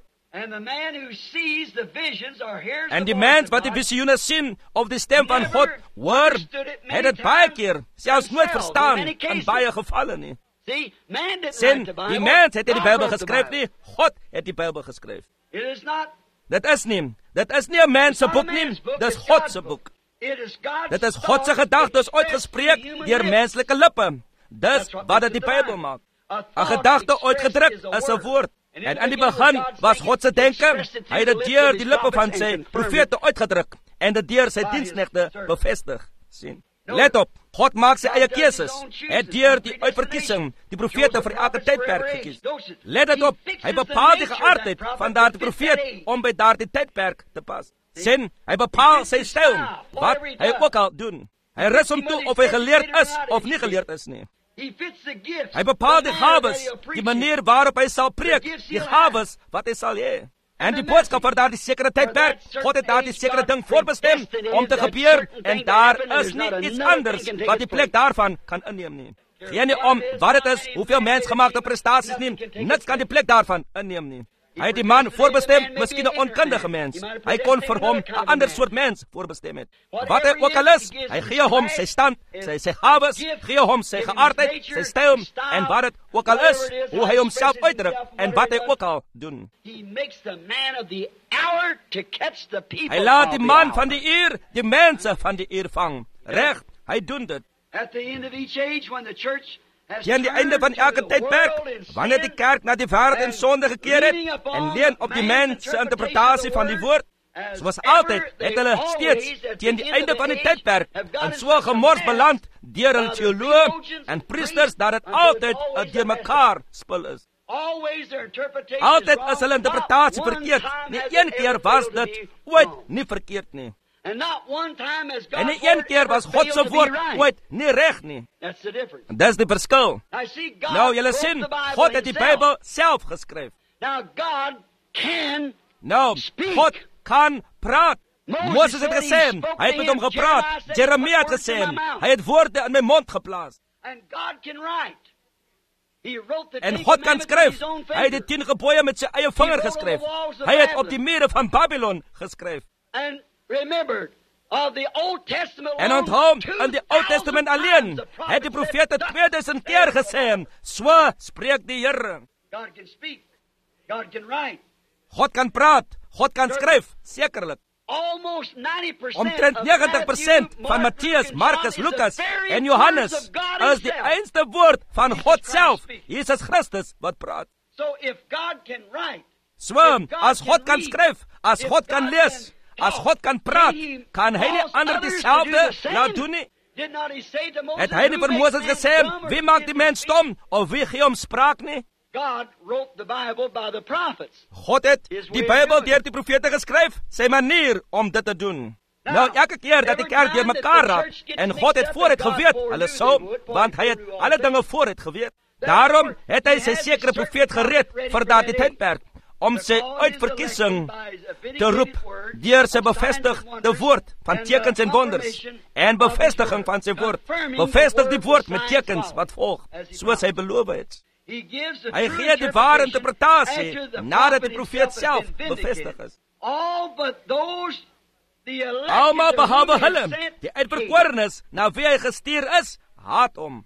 En die mens wat die visioene sien, of die stem van God hoor, het het baie keer, selfs nooit verstaan, in baie gevalle nie. Sien, die mens het die Bybel geskryf nie, God het die Bybel geskryf. Dit is nie, dit is nie 'n mens se boek nie, dit is God se boek. Dit is God se gedagtes uitgespreek deur menslike lippe. Dis wat dit die Bybel maak. 'n Gedagte uitgedruk is 'n woord. En in die begin was God se denke, hy het dit deur die lippe van sy profete uitgedruk en dit deur sy diensknegte bevestig. Sien. Let op, God maak sy eie keuses. Hy het deur die uitverkiesing die profete vir elke tydperk gekies. Let dit op, hy bepaal die geaardheid van daardie profeet om by daardie tydperk te pas. Sien, hy bepaal sy styl, wat hy ook al doen. Hy rus hom toe of hy geleerd is of nie geleerd is nie. Hy bepaal die gawes, die manier waarop hy sal preek, die gawes wat hy sal hê. En die boodskap vir daardie sekere tydperk, God het daardie sekere ding voorbestem om te gebeur, en daar is nie iets anders wat die plek daarvan kan inneem nie. Geen nie om wat het is, hoeveel mensgemaakte prestasies neem, niks kan die plek daarvan inneem nie. Hy het die man voorbestem, miskien 'n onkundige mens. Hy kon vir hom 'n ander soort mens voorbestem het. Wat hy ook al is, hy gee hom sy stand, sy sy gawes, gee hom sy geaardheid, sy styl, en wat dit ook al is, hoe hy homself uitdruk, en wat hy ook al doen. Hy laat die man van die uur, die mense van die uur vang. Reg, hy doen dit. Teen die einde van elke tydperk, wanneer die kerk na die wêreld en sonde gekeer het, en leun op die mens se interpretasie van die woord, soos altyd het hulle steeds teen die einde van die tydperk in so gemors beland deur hulle teoloë en priesters dat dit altyd 'n deurmekaar spul is. Altyd is hulle interpretasie verkeerd. Nie een keer was dit ooit nie verkeerd nie. En nie een keer was God se woord ooit nie reg nie. Dis die verskil. Nou, julle sien, God het die Bybel self geskryf. Nou, God kan praat. Moses het gesê, hy het met hom gepraat. Jeremia het gesê, hy het woorde in my mond geplaas. En God kan skryf. Hy het die tien gebooie met sy eie vinger geskryf. Hy het op die mure van Babylon geskryf. En onthou, in die Ou Testament alleen, het die profete tweeduisend keer gesê, so spreek die Here. God kan praat, God kan skryf, sekerlik. Omtrent negentig persent van Matteus, Markus, Lukas en Johannes is die einste woord van God self, Jesus Christus, wat praat. So, as God kan skryf, as God kan lees, as God kan praat, kan hy nie ander dieselfde laat doen nie. Het hy nie vir Moses gesê, wie maak die mens stom, of wie gee hom spraak nie? God het die Bybel deur die profete geskryf, sy manier om dit te doen. Nou, elke keer dat die kerk deur mekaar raak, en God het vooruit geweet, hulle sou, want hy het alle dinge vooruit geweet. Daarom het hy sy sekere profeet gereed vir daardie tydperk, om sy uitverkiesing te roep, deur sy bevestigde woord van tekens en wonders, en bevestiging van sy woord, bevestig die woord met tekens wat volg, soos hy beloof het. Hy gee die ware interpretasie, nadat die profeet self bevestig is. Almal behalwe hulle, die uitverkorenes, na wie hy gestuur is, haat hom.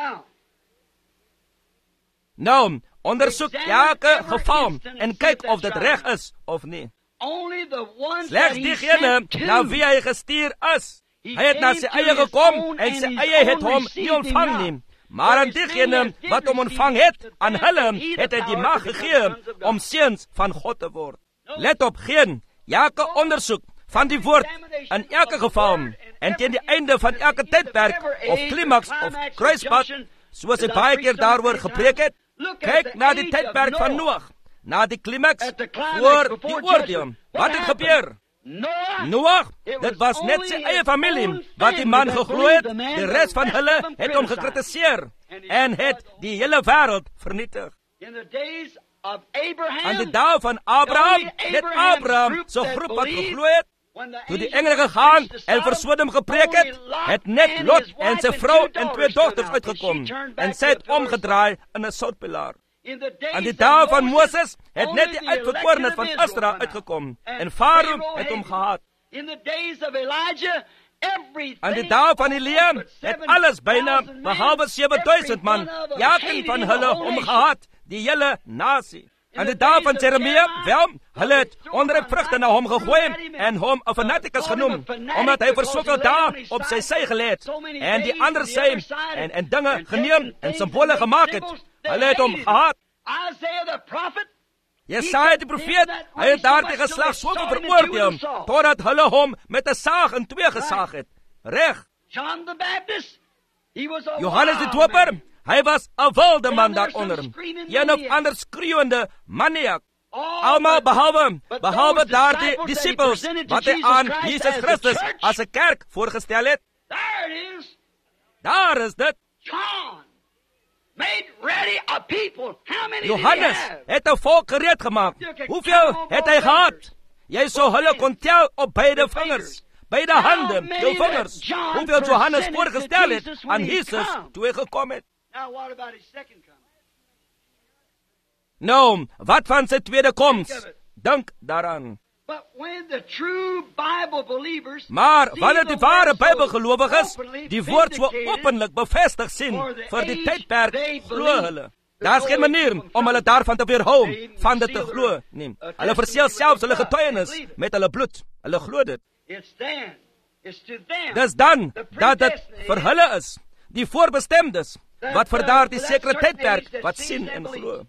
Nou, ondersoek elke geval en kyk of dit reg is of nie. Slegs diegene na wie hy gestuur is. Hy het na sy eie gekom en sy eie het hom nie ontvang nie. Maar aan diegene wat hom ontvang het, aan hulle het hy die mag gegee om seuns van God te word. Let op, geen elke ondersoek van die woord in elke geval en teen die einde van elke tydperk of klimaks of kruispunt, soos hy baie keer daaroor gepreek het. Kyk na die tydperk van Noag, na die klimaks voor die oordeel. Wat het gebeur? Noach, dit was net sy eie familie wat die man geglo het. Die res van hulle het hom gekritiseer en het die hele wêreld vernietig. Aan die dae van Abraham, het Abraham so groep wat geglo het. Toe die engele gegaan en vir Sodom gepreek het, het net Lot en sy vrou en twee dogters uitgekom en sy het omgedraai in 'n soutpilaar. Aan die dae van Moses het net die uitverkorenes van Israel uitgekom en Farao het hom gehaat. Aan die dae van Elia het alles byna behalwe sewe duisend man, elkeen van hulle hom gehaat, die hele nasie. Aan die dae van Jeremia, wel, hulle het onryp vrugte na hom gegooi en hom 'n fanaticus genoem, omdat hy vir soveel dae op sy sy gelê het en die ander sy en, en dinge geneem en simbole gemaak het. Hulle het hom gehaat. Jesaja die profeet, hy het daardie geslag soveel veroordeel, totdat hulle hom met 'n saag in twee gesaag het. Reg. Johannes die Doper, hy was 'n wilde man daaronder, een of ander skreeuende maniak. Almal behalwe, behalwe daardie disippels, wat hy aan Jesus Christus as 'n kerk voorgestel het. Daar is dit. Johannes het 'n volk gereed gemaak. Hoeveel het hy gehad? Jy sou hulle kon tel op beide vingers, beide hande, jou vingers. Hoeveel Johannes voorgestel het aan Jesus toe hy gekom het. Nou, wat van sy tweede koms? Dink daaraan. Maar wanneer die ware Bybelgelowiges die woord so openlik bevestig sien vir die tydperk, glo hulle. Daar is geen manier om hulle daarvan te weerhou, van dit te glo nie. Hulle verseel selfs hulle getuienis met hulle bloed. Hulle glo dit. Dis dan dat dit vir hulle is, die voorbestemdes, wat vir daardie sekere tydperk wat sien en glo.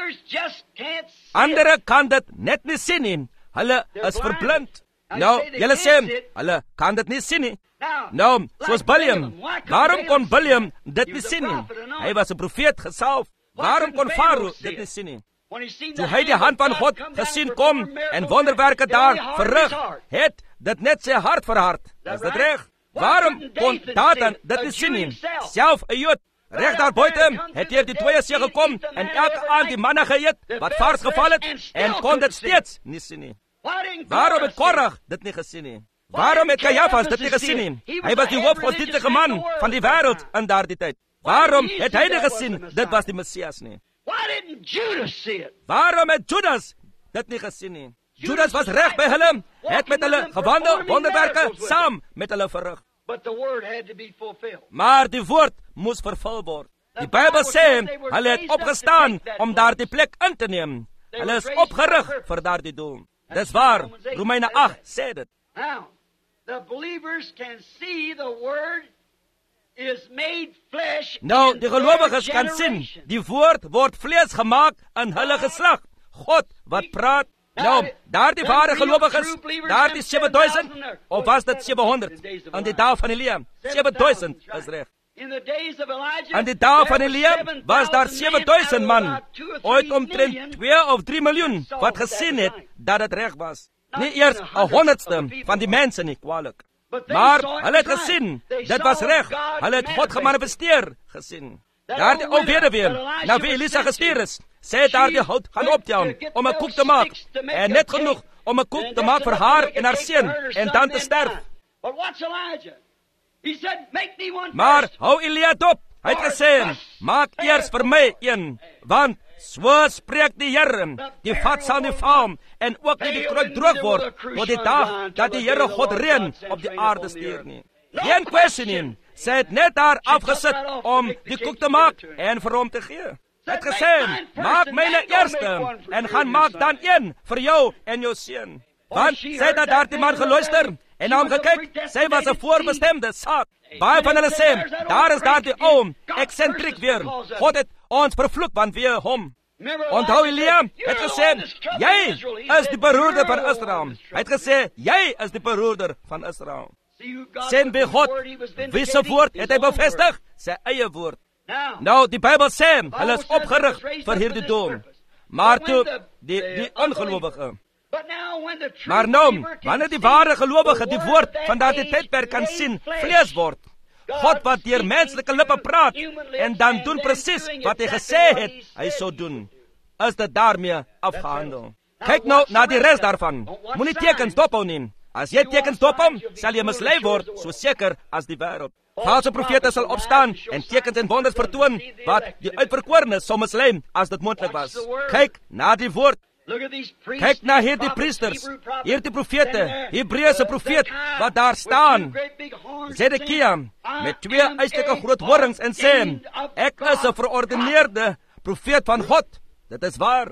Andere kan dit net nie sien nie. Hulle is verblind. Nou, julle sê, hulle kan dit nie sien nie. Nou, soos Biliam. Waarom kon Biliam dit nie sien nie? Hy was 'n profeet gesalf. Waarom kon Farao dit nie sien nie? Toe hy die hand van God gesien kom en wonderwerke daar verrig, het dit net sy hart verhard. Is dit reg? Waarom kon Dathan dit nie sien nie? Self 'n Jood. Reg daar buite het hier die twee see gekom en elke aand die manne geëet wat vars geval het en kon dit steeds nie sien nie. Waarom het Korag dit nie gesien nie? Waarom het Caiaphas dit nie gesien nie? Hy was die hoofgodsdienstige man van die wêreld in daardie tyd. Waarom het hy nie gesien dit was die Messias nie? Waarom het Judas dit nie gesien nie? Judas was reg by hulle, het met hulle gewandel, wonderwerke saam met hulle verrig. Maar die woord moes vervul word. Die Bybel sê, hulle het opgestaan om daardie plek in te neem. Hulle is opgerig vir daardie doel. Dis waar, Romeine agt sê dit. Nou, die gelowiges kan sien, die woord word vlees gemaak in hulle geslag. God wat praat. Nou, daardie ware gelowiges, daardie sewe duisend, of was dit sewe honderd, aan die dae van Elia, sewe duisend is reg. Aan die dae van Elia was daar sewe duisend man, ooit omtrent twee of drie miljoen, wat gesien het, dat het reg was. Nie eers een honderdste van die mense nie, kwalijk. Maar, hulle het gesien, dit was reg, hulle het God gemanifesteer, gesien. Daar die ou weduwee, na wie Elisa gestuur is, sy het daar die hout gaan optel, om 'n koek te maak, en net genoeg om 'n koek te maak vir haar en haar seun, en dan te sterf. Maar, hou Elia dop, hy het gesê, maak eers vir my een, want, so spreek die Here, die vat sal nie val, en ook nie die kruik droog word, tot die dag, dat die Here God reën op die aarde stuur nie. Geen kwessie nie. Sy het net daar afgesit om die koek te maak en vir hom te gee. Sy het gesê, maak myne eerste en gaan maak dan een vir jou en jou seun. Want sy het na daardie man geluister en na hom gekyk, sy was 'n voorbestemde saad. Baie van hulle sê, daar is daardie oom, eksentriek weer. God het ons vervloek want weer hom. Onthou Elia het gesê, jy is die beroerder van Israel. Hy het gesê, jy is die beroerder van Israel. Sien by God, wie se woord het hy bevestig? Sy eie woord. Nou, die Bybel sê, hulle is opgerig vir hierdie doel. Maar toe, die, die ongelowige, Maar nou, wanneer die ware gelowige die woord van daardie tydperk kan sien, vlees word, God wat deur menslike lippe praat, en dan doen presies wat hy gesê het, hy sou doen, is dit daarmee afgehandel. Kyk nou na die res daarvan. Moenie tekens dophou nie. As jy tekens dophou, sal jy mislei word, so seker as die wêreld. Valse profete sal opstaan en tekens en wonders vertoon, wat die uitverkorenes sou mislei as dit moontlik was. Kyk na die woord. Kyk na hierdie priesters, hierdie profete, Hebreëse profeet, wat daar staan. Zedekia, met twee uitstekende groot horings en sê, ek is 'n verordeneerde profeet van God. Dit is waar.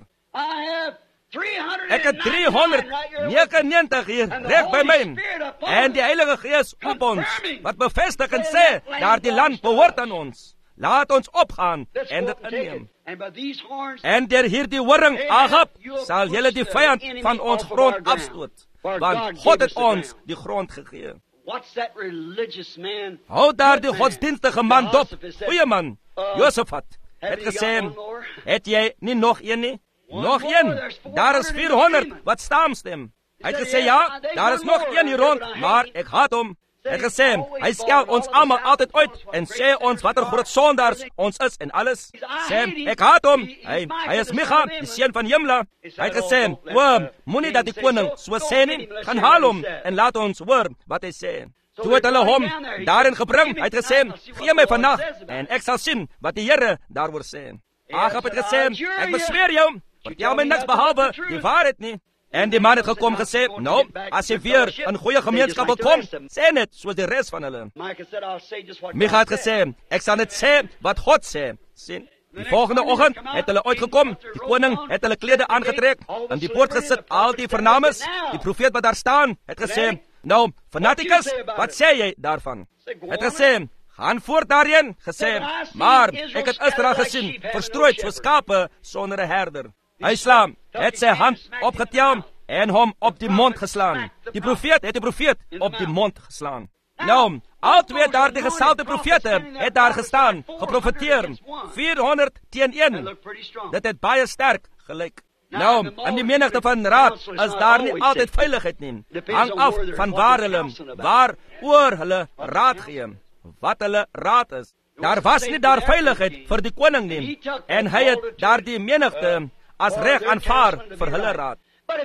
Ek het driehonderdnegenennegentig hier reg by my, en die Heilige Gees op ons, wat bevestig en sê, daar die land behoort aan ons. Laat ons opgaan en dit inneem. En deur hierdie horing, Agab, sal julle die vyand van ons grond afstoot, want God het ons die grond gegee. Hou daar die godsdienstige man dop, goeie man, Josafat, het gesê, het jy nie nog een nie? Nog een, daar is vierhonderd wat saamstem. Hy het gesê, ja, daar is nog een hier rond, maar ek haat hom. Hy het gesê, hy skel ons allemaal altyd uit en sê ons wat er groot sondaars ons is en alles. Sê, ek haat hom, hy, hy is Micha, die seun van Jimla. Hy het gesê, o, moenie dat die koning so sê nie, gaan haal hom en laat ons hoor wat hy sê. Toe het hulle hom daarin gebring, hy het gesê, gee my vannacht en ek sal sien wat die Here daaroor sê. Agab het gesê, ek besweer jou, vertel my niks behalwe die waarheid nie. En die man het gekom gesê, nou, as jy weer in goeie gemeenskap wil kom, sê net, soos die res van hulle. Micha het gesê, ek sal net sê wat God sê. Sien, die volgende oggend het hulle uitgekom, die koning het hulle klede aangetrek, in die poort gesit, al die vernames, die profeet wat daar staan, het gesê, nou, fanaticus, wat sê jy daarvan? Het gesê, gaan voort daarheen, gesê, maar ek het Israel gesien, verstrooid soos skape sonder 'n herder. Hy slaan, het sy hand opgetel en hom op die mond geslaan. Die profeet het die profeet op die mond geslaan. Nou, al twee daar die gesalfde profete het daar gestaan, geprofeteer, vierhonderd teen een. Dit het baie sterk gelyk. Nou, in die menigte van raad is daar nie altyd veiligheid nie. Hang af van waar hulle, waar oor hulle raad gee, wat hulle raad is. Daar was nie daar veiligheid vir die koning nie, en hy het daar die menigte as reg aanvaar vir hulle raad.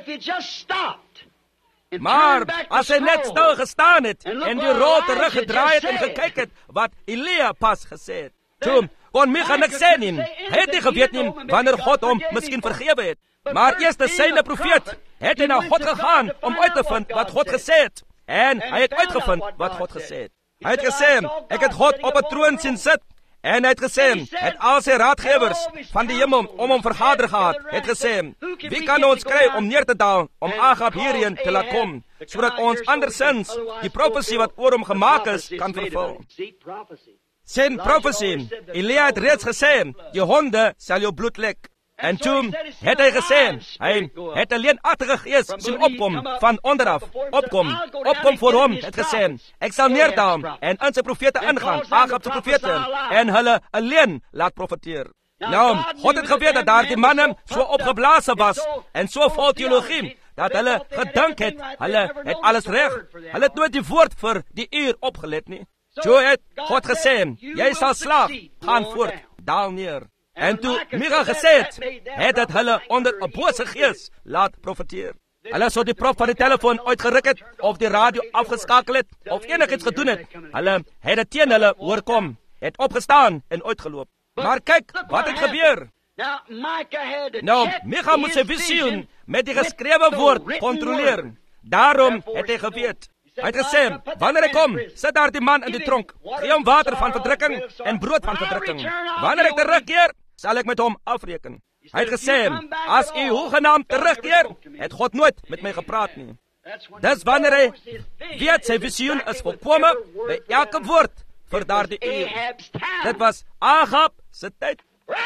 Maar as hy net stil gestaan het en die rol teruggedraai het en gekyk het wat Elia pas gesê het, toe kon Micha niks sê nie. Hy het nie geweet nie wanneer God hom miskien vergewe het. Maar eers die syne profeet het hy na God gegaan om uit te vind wat God gesê het. En hy het uitgevind wat God gesê het. Hy het gesê, ek het God op 'n troon sien sit. En hy het gesê, het al sy raadgewers van die hemel om hom vergader gehad, het gesê, wie kan ons kry om neer te daal, om Agab hierheen te laat kom, sodat ons andersins die profesie wat oor hom gemaak is, kan vervul. Sien profesie, Elia het reeds gesê, die honde sal jou bloed lek. En toe het hy gesê, hy het 'n leenagtige gees sien opkom van onderaf, opkom, opkom voor hom, het gesê, ek sal neerdaal en in sy profete ingaan, Agab sy profete, en hulle alleen laat profeteer. Nou, God het geweet dat daar die manne so opgeblazen was, en so vol theologie, dat hulle gedink het, hulle het alles reg, hulle het nooit die woord vir die uur opgelet nie. So het God gesê, jy sal slaap, gaan voort, daal neer. En toe Micha gesê het, het het hulle onder 'n bose gees laat profeteer. Hulle sou die prop van die telefoon uitgeruk het, of die radio afgeskakel het, of enigiets gedoen het. Hulle het dit teen hulle oorkom, het opgestaan en uitgeloop. Maar kyk, wat het gebeur? Nou, Micha moet sy visioen met die geskrewe woord kontroleer. Daarom het hy geweet. Hy het gesê, wanneer ek kom, sit daar die man in die tronk, gee hom water van verdrukking en brood van verdrukking. Wanneer ek terugkeer, sal ek met hom afreken. Hy het gesê, as u hoegenaamd terugkeer, het God nooit met my gepraat nie. Dis wanneer hy weet sy visioen is volkome, by elke woord vir daardie uur. Dit was Agab se tyd.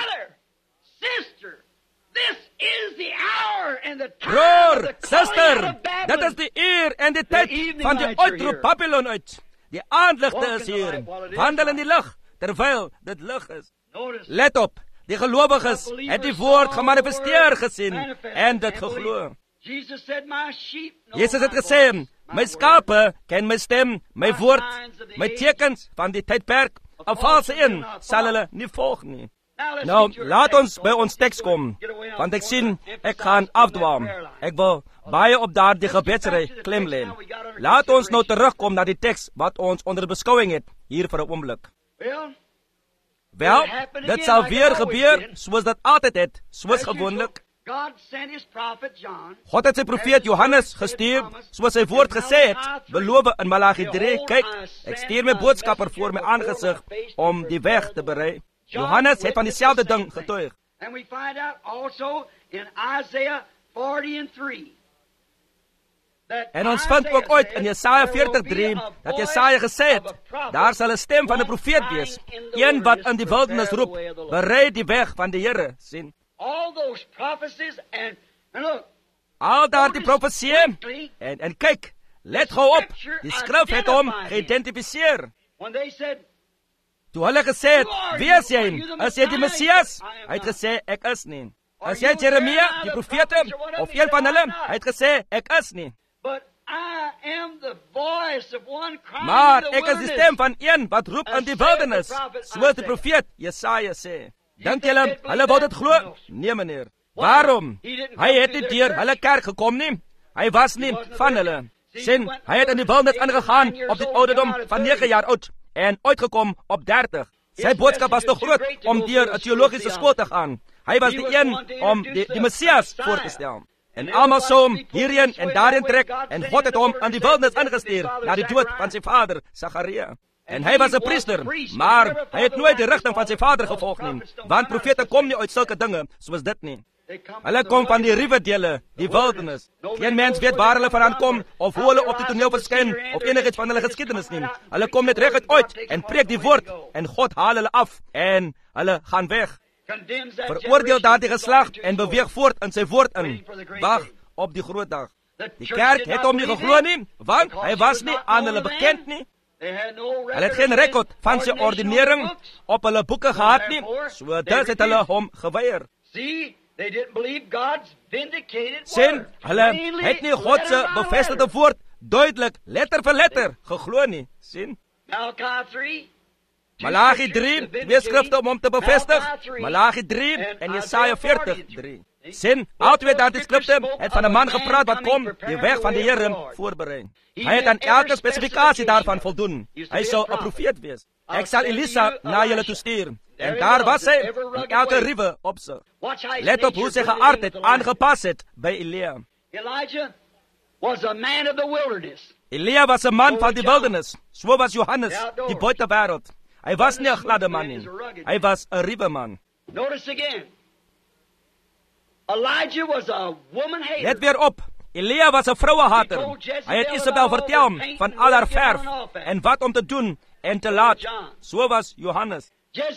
Broer, sister, dit is die uur en die tyd van die uitroep Babylon uit. Die aandligte is hier, wandel in die lig, terwyl dit lig is. Let op, die gelowiges het die woord gemanifesteer gesien en dit geglo. Jesus het gesê, my skape ken my stem, my woord, my tekens van die tydperk, 'n valse een sal hulle nie volg nie. Nou, laat ons by ons teks kom, want ek sien, ek gaan afdwaal. Ek wil baie op daardie gebedsry klem lê. Laat ons nou terugkom na die teks wat ons onder beskouing het, hier vir 'n oomblik. Wel, dit sal weer gebeur, soos dit altyd het, soos gewoonlik. God het sy profeet Johannes gestuur, soos sy woord gesê het, beloof in Malagi drie, kyk, ek stuur my boodskapper voor my aangesig, om die weg te berei. Johannes het van dieselfde ding getuig. En ons vind ook ooit in Jesaja veertig drie, dat Jesaja gesê het, daar sal 'n stem van 'n profeet wees, een wat in die wildernis roep, berei die weg van die Here, sien. Al daardie profesieë, en, en kyk, let gou op, die skrif het hom geïdentifiseer. Toe hulle gesê het, wie is jy? Is jy die Messias? Hy het gesê, ek is nie. Is jy Jeremia, die profete, of een van hulle? Hy het gesê, ek is nie. Maar ek is die stem van een wat roep in die wildernis, soos die profeet Jesaja sê. Dink julle, hulle wou dit glo? Nee, meneer. Waarom? Hy het nie deur hulle kerk gekom nie. Hy was nie van hulle. Sien, hy het in die wildernis ingegaan op die ouderdom van nege jaar oud en uitgekom op dertig. Sy boodskap was te groot om deur 'n teologiese skool te gaan. Hy was die een om die, die Messias voor te stel. En almal sou hom hierheen en daarheen trek, en God het hom in die wildernis ingestuur na die dood van sy vader, Sagaria. En hy was 'n priester, maar hy het nooit die rigting van sy vader gevolg nie, want profete kom nie uit sulke dinge soos dit nie. Hulle kom van die ruwedele, die wildernis. Geen mens weet waar hulle vandaan kom, of hoe hulle op die toneel verskyn, of enigiets van hulle geskiedenis nie. Hulle kom net reguit uit en preek die woord, en God haal hulle af, en hulle gaan weg. Veroordeel daardie geslag en beweeg voort in sy woord in. Wag op die groot dag. Die kerk het hom nie geglo nie, want hy was nie aan hulle bekend nie. Hulle het geen rekord van sy ordinering op hulle boeke gehad nie, so dus het hulle hom geweier. Sien, hulle het nie God se bevestigde woord duidelik, letter vir letter, geglo nie. Sien? Malagi drie, twee skrifte om hom te bevestig, Malagi drie en Jesaja veertig drie. Sien, al twee daardie skrifte het van 'n man gepraat wat kom, die weg van die Here voorberei. Hy het aan elke spesifikasie daarvan voldoen. Hy sou 'n profeet wees. Ek sal Elisa na julle toe stuur. En daar was hy, in elke riewe opsig. Let op hoe sy geaardheid aangepas het by Elia. Elia was 'n man van die wildernis, so was Johannes, die buitewêreld. Hy was nie 'n gladde man nie. Hy was 'n ruwe man. Let weer op, Elia was 'n vrouehater. Hy het Isabel vertel van al haar verf en wat om te doen en te laat. So was Johannes.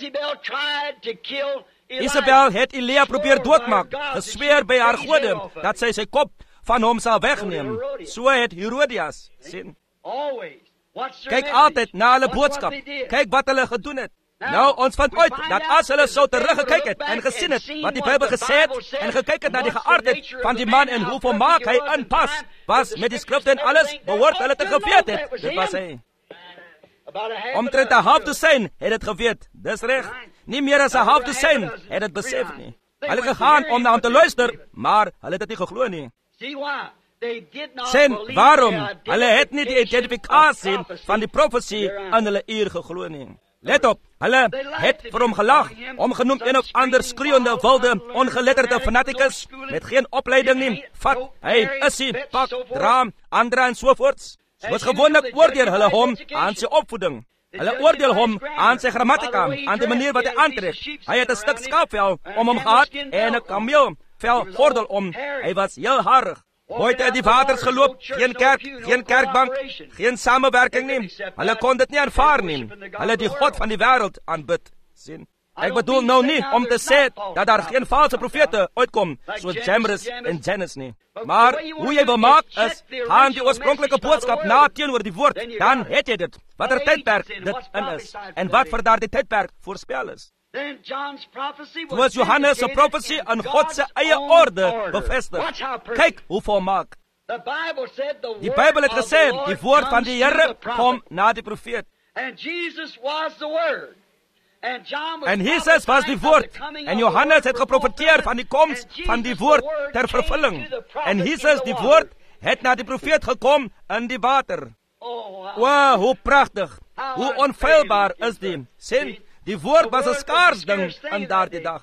Isabel het Elia probeer doodmaak, gesweer by haar gode dat sy sy kop van hom sal wegneem. So het Herodias sien. Kyk altyd na hulle boodskap. Kyk wat hulle gedoen het. Nou, ons vind uit dat as hulle sou teruggekyk het en gesien het wat die Bybel gesê het en gekyk het na die geaardheid van die man en hoe volmaak hy inpas, was met die skrifte en alles, behoort hulle te geweet het. Dit was hy. Omtrent 'n half dosyn het dit geweet. Dis reg. Nie meer as 'n half dosyn het dit besef nie. Hulle het gegaan om na hom te luister, maar hulle het dit nie geglo nie. Sien, waarom? Hulle het nie die identifikasie van die profesie in hulle eer geglo nie. Let op, hulle het vir hom gelag, hom genoem een of ander skreeuende, wilde, ongeletterde fanatikus, met geen opleiding nie, vat, hy, issie, pak, draam, andra en sovoorts. Soos gewoonlik oordeel hulle hom aan sy opvoeding. Hulle oordeel hom aan sy grammatika, aan die manier wat hy aantrek. Hy het 'n stuk skaapvel om hom gehad en 'n kameelvel gordel om. Hy was heel harig. Nooit uit die waters geloop, geen kerk, geen kerkbank, geen samewerking nie. Hulle kon dit nie aanvaar nie. Hulle die God van die wêreld aanbid. Sien? Ek bedoel nou nie om te sê dat daar geen valse profete uitkom, soos Jambres en Jannes nie. Maar hoe jy wil maak is, gaan die oorspronklike boodskap na teenoor die woord, dan het jy dit, wat er tydperk dit in is, en wat vir daardie tydperk voorspel is. then John's prophecy Toe is Johannes se profesie in God se eie orde bevestig. Kyk hoe volmaak. The Bible said the Die Bybel het gesê, die woord van die Here kom na die profeet. And Jesus was the word. And John was En Jesus was die woord, en Johannes het geprofeteer van die koms van die woord ter vervulling. En Jesus, die woord, het na die profeet gekom in die water. Wow, hoe prachtig, hoe onfeilbaar is die. Sien, die woord was 'n skaars ding in daardie dag.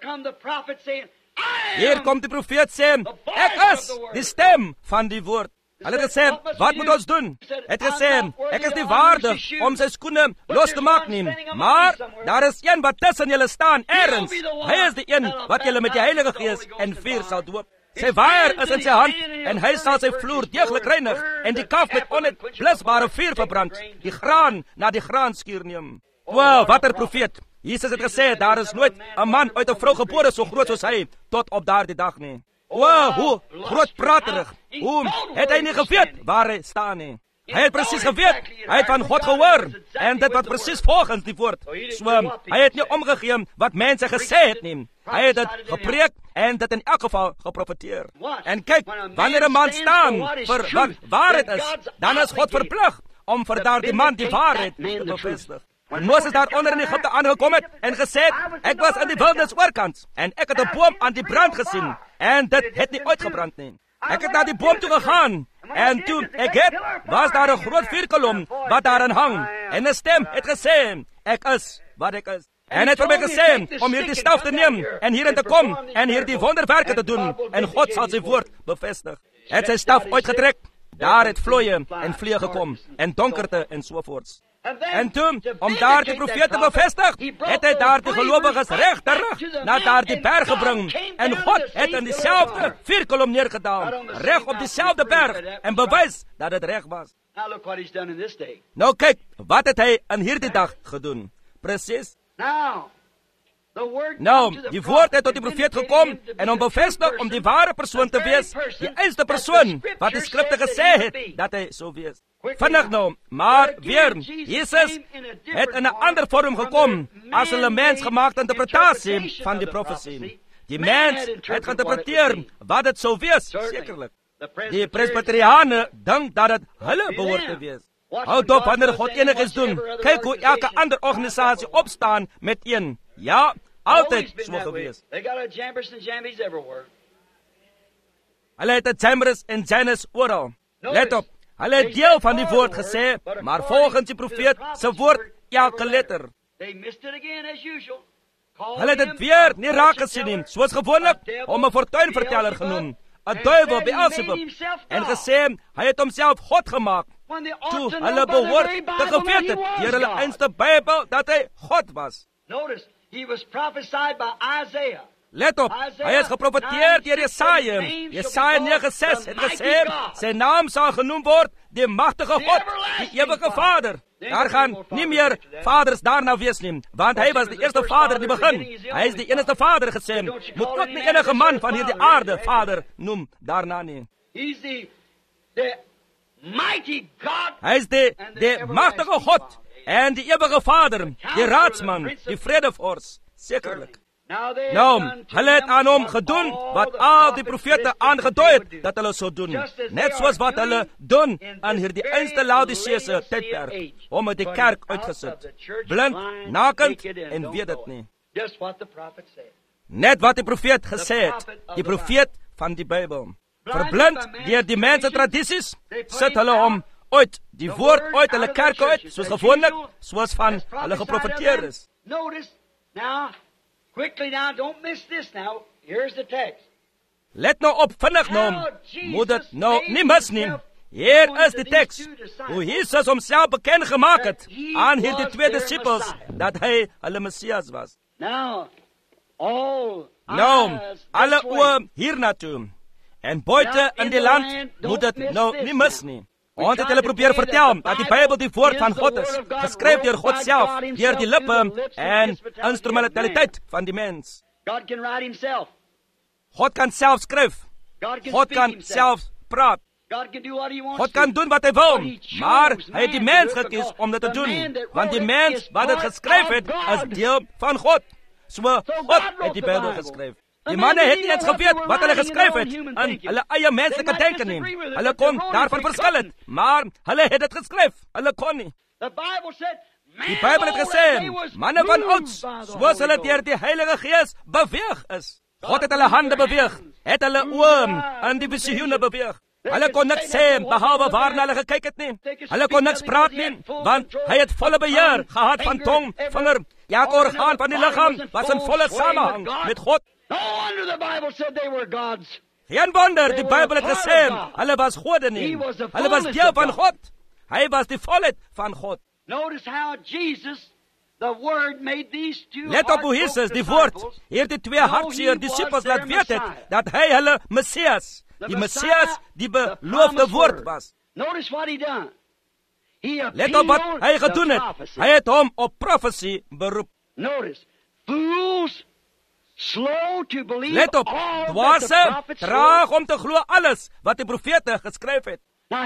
Hier kom die profeet sê, ek is die stem van die woord. Hulle het gesê, wat moet ons doen? Het gesê, ek is nie waardig om sy skoene los te maak nie, maar daar is een wat tussen julle staan, ergens. Hy is die een wat julle met die Heilige Gees en vuur sal doop. Sy waaier is in sy hand, en hy sal sy vloer deeglik reinig, en die kaf met onblusbare vuur verbrand, die graan na die graanskuur neem. Wow, wat 'n profeet. Jesus het gesê, daar is nooit 'n man uit 'n vrou gebore so groot soos hy, tot op daardie dag nie. Wow, hoe groot praterig. Hoe het hy nie geweet waar hy staan nie. Hy het presies geweet, hy het van God gehoor, en dit wat presies volgens die woord. So, hy het nie omgegee wat mense gesê het nie. Hy het dit gepreek, en dit in elk geval geprofeteer. En kyk, wanneer 'n man staan vir wat waarheid is, dan is God verplig om vir daardie man die waarheid te bevestig. En Moses daar onder in Egipte aangekom het en gesê het, ek was in die wildernis oorkant, en ek het 'n boom aan die brand gesien, en dit het nie uitgebrand nie. Ek het na die boom toe gegaan, en toe ek het, was daar 'n groot vuurkolom wat daarin hang, en 'n stem het gesê, ek is wat ek is. En het vir my gesê, om hierdie staf te neem, en hierin te kom, en hierdie wonderwerke te doen, en God sal sy woord bevestig. Het sy staf uitgetrek, daar het vloeie en vliee gekom, en donkerte en sovoorts. En toe, om daar die profeet te bevestig, het hy daar die gelowiges reg terug na daar die berg gebring, en God het in dieselfde vuurkolom neergedaal, reg op dieselfde berg, en bewys dat het reg was. Nou kyk, wat het hy in hierdie dag gedoen? Presies. Nou, die woord het tot die profeet gekom, en om bevestig om die ware persoon te wees, die eerste persoon wat die skrifte gesê het, dat hy so wees. Vinnig nou, maar weer, Jesus het in 'n ander vorm gekom, as 'n mensgemaakte interpretasie van die profesie. Die mens het geïnterpreteer wat dit sou wees, sekerlik. Die presbyteriane dink dat dit hulle behoort te wees. Houd op wanneer God enigiets doen. Kyk hoe elke ander organisasie opstaan met een. Ja, altyd so gewees. Hulle het 'n Jambres en Janus oral. Let op, hulle het deel van die woord gesê, maar volgens die profeet se woord elke letter. Hulle het dit weer nie raak gesien nie, soos gewoonlik om 'n fortuinverteller genoem, 'n duiwel Beelzebub, en gesê hy het homself God gemaak. Toe hulle behoort te geweet het deur hulle einste Bybel dat hy God was. Let op, hy is geprofeteer deur Jesaja. Jesaja nege ses het gesê, sy naam sal genoem word, die magtige God, die ewige Vader. Daar gaan nie meer vaders daarna wees nie, want hy was die eerste vader in die begin. Hy is die enigste vader gesê, moet ook nie enige man van hierdie aarde vader noem daarna nie. Hy is die, die magtige God en die ewige Vader, die raadsman, die vredevors, sekerlik. Nou, hulle het aan hom gedoen wat al die profete aangedooi het dat hulle sou doen. Net soos wat hulle doen aan hierdie einste Laodiseëse tydperk, om uit die kerk uitgesit. Blind, nakend en weet dit nie. Net wat die profeet gesê het, die profeet van die Bybel. Verblind deur die mense tradisies, sit hulle hom uit die woord uit hulle kerk uit, soos gewoonlik, soos van hulle geprofeteer is. Let nou op, vinnig nou, moet dit nou nie mis nie. Hier is die teks, hoe Jesus homself bekend gemaak het aan hierdie twee disippels, dat hy hulle Messias was. Nou, alle oë hiernatoe. En buite in die land moet dit nou nie mis nie. Ons het hulle probeer vertel dat die Bybel die woord van God is, geskryf deur God self, deur die lippe en instrumentaliteit van die mens. God kan self skryf. God kan self praat. God kan doen wat hy wil, maar hy het die mens gekies om dit te doen, want die mens wat dit geskryf het, is deel van God. So God het die Bybel geskryf. Die manne het nie eens geweet wat hulle geskryf het in hulle eie menslike denke nie. Hulle kon daarvan verskil het, maar hulle het dit geskryf. Hulle kon nie. Die Bybel het gesê, manne van ouds, soos hulle deur die Heilige Gees beweeg is. God het hulle hande beweeg, het hulle oë in die visioene beweeg. Hulle kon niks sê, behalwe waarna hulle gekyk het nie. Hulle kon niks praat nie, want hy het volle beheer gehad van tong, vinger, elke orgaan van die liggaam was in volle samehang met God. Geen wonder, die Bybel het gesê, hulle was gode nie. Hulle was deel van God. Hy was die volheid van God. Let op hoe Jesus, die woord, hier die twee hartseer disippels laat weet het, dat hy hulle Messias, die Messias, die beloofde woord was. Let op wat hy gedoen het. Hy het hom op profesie beroep. Let op, dwaase, traag om te glo alles wat die profete geskryf het.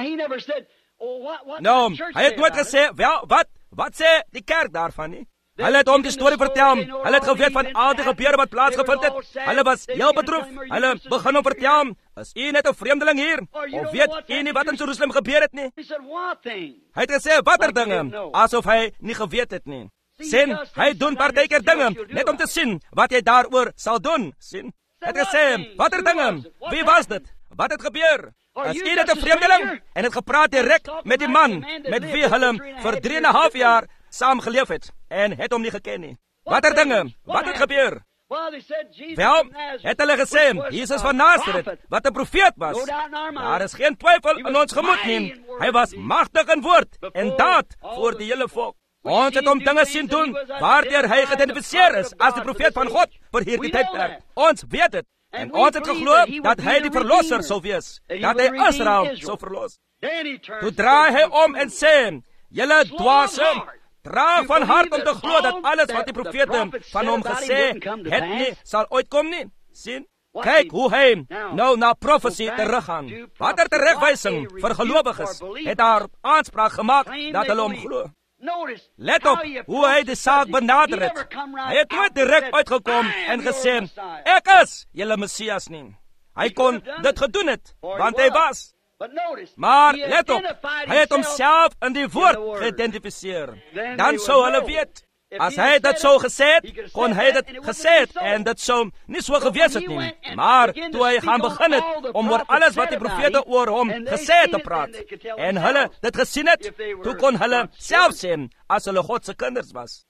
Nou, hy het nooit gesê, wel, wat, wat sê die kerk daarvan nie? Hulle het hom die storie vertel, hulle het geweet van al die gebeure wat plaasgevind het, hulle was heel bedroef, hulle begin hom vertel, is u net 'n vreemdeling hier, of weet u nie wat in Jerusalem gebeur het nie? Hy het gesê, watter dinge, asof hy nie geweet het nie. Sien, hy doen partykeer dinge, net om te sien wat hy daaroor sal doen, sien. Hy het gesê, watter dinge, wie was dit, wat het gebeur? As u net 'n vreemdeling, en het gepraat direk met die man, met wie hulle vir drie en 'n half jaar saam geleef het, en het hom nie geken nie. Watter dinge, wat het gebeur? Wel, het hulle gesê, Jesus van Nazareth, wat 'n profeet was. Daar is geen twyfel in ons gemoed nie. Hy was magtig in woord en daad voor die hele volk. Ons het hom dinge sien doen, waardeur hy geïdentifiseer is as die profeet van God vir hierdie tydperk. Ons weet dit. En ons het geglo dat hy die verlosser sou wees, dat hy Israel sou verlos. Toe draai hy om en sê, julle dwaase, traag van hart om te glo dat alles wat die profete van hom gesê het nie, sal ooit kom nie. Sien? Kyk hoe hy nou na profesie teruggaan. Watter teregwysing vir gelowiges het daar aanspraak gemaak dat hulle hom glo. Let op hoe hy die saak benader het. Hy het nooit direk uitgekom en gesê, ek is julle Messias nie. Hy kon dit gedoen het, want hy was. Maar let op, hy het homself in die woord geïdentifiseer. Dan sou hulle weet, as hy dit sou gesê het, kon hy dit gesê het, en dit sou nie so gewees het nie. Maar toe hy gaan begin het, om oor alles wat die profete oor hom gesê het te praat, en hulle dit gesien het, toe kon hulle self sê, as hulle God se kinders was.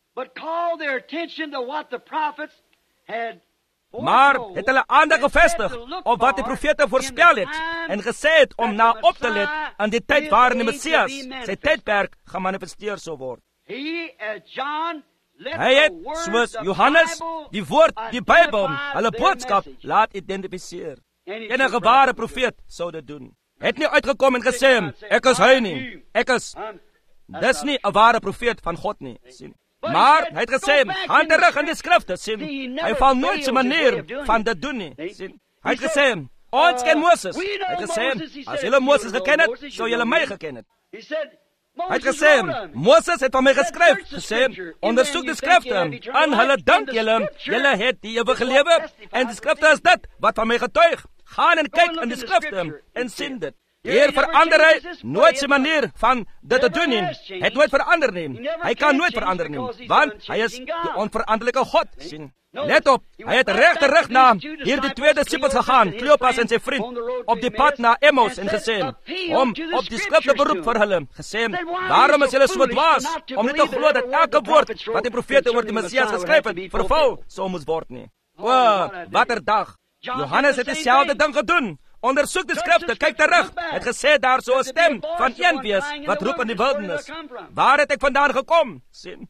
Maar het hulle aandag gevestig op wat die profete voorspel het, en gesê het om na op te let aan die tyd waarin die Messias, sy tydperk, gemanifesteer sou word. Hy het, soos Johannes, die woord, die Bybel, hulle boodskap laat identifiseer. Enige ware profeet sou dit doen. Het nie uitgekom en gesê, ek is hy nie, ek is, dis nie 'n ware profeet van God nie, sien. Maar hy het gesê, gaan terug in die skrifte, sien. Hy val nooit sy manier van dit doen nie, sien. Hy het gesê, ons ken Moses. Hy het gesê, as julle Moses geken het, sou julle my geken het. Hy het gesê, Moses het van my geskryf, gesê, ondersoek die skrifte, en hulle dink julle, julle het die ewige lewe, en die skrifte is dit, wat van my getuig. Gaan en kyk in die skrifte, en sien dit. Hier verander hy nooit sy manier van dit te doen nie. Hy het nooit verander nie. Hy kan nooit verander nie, want hy is die onveranderlike God, sien. Let op, hy het reg terug na hierdie twee disippels gegaan, Kleopas en sy vriend, op die pad na Emmaus en gesê, om op die skrifte beroep vir hulle, gesê, waarom is julle so dwaas, om nie te glo dat elke woord wat die profete oor die Messias geskryf het, vervul sou moes word nie. O, watter dag. Johannes het dieselfde ding gedoen. Ondersoek die skrifte, kyk terug. Het gesê daar so 'n stem van een wees wat roep in die wildernis. Waar het ek vandaan gekom? Sien.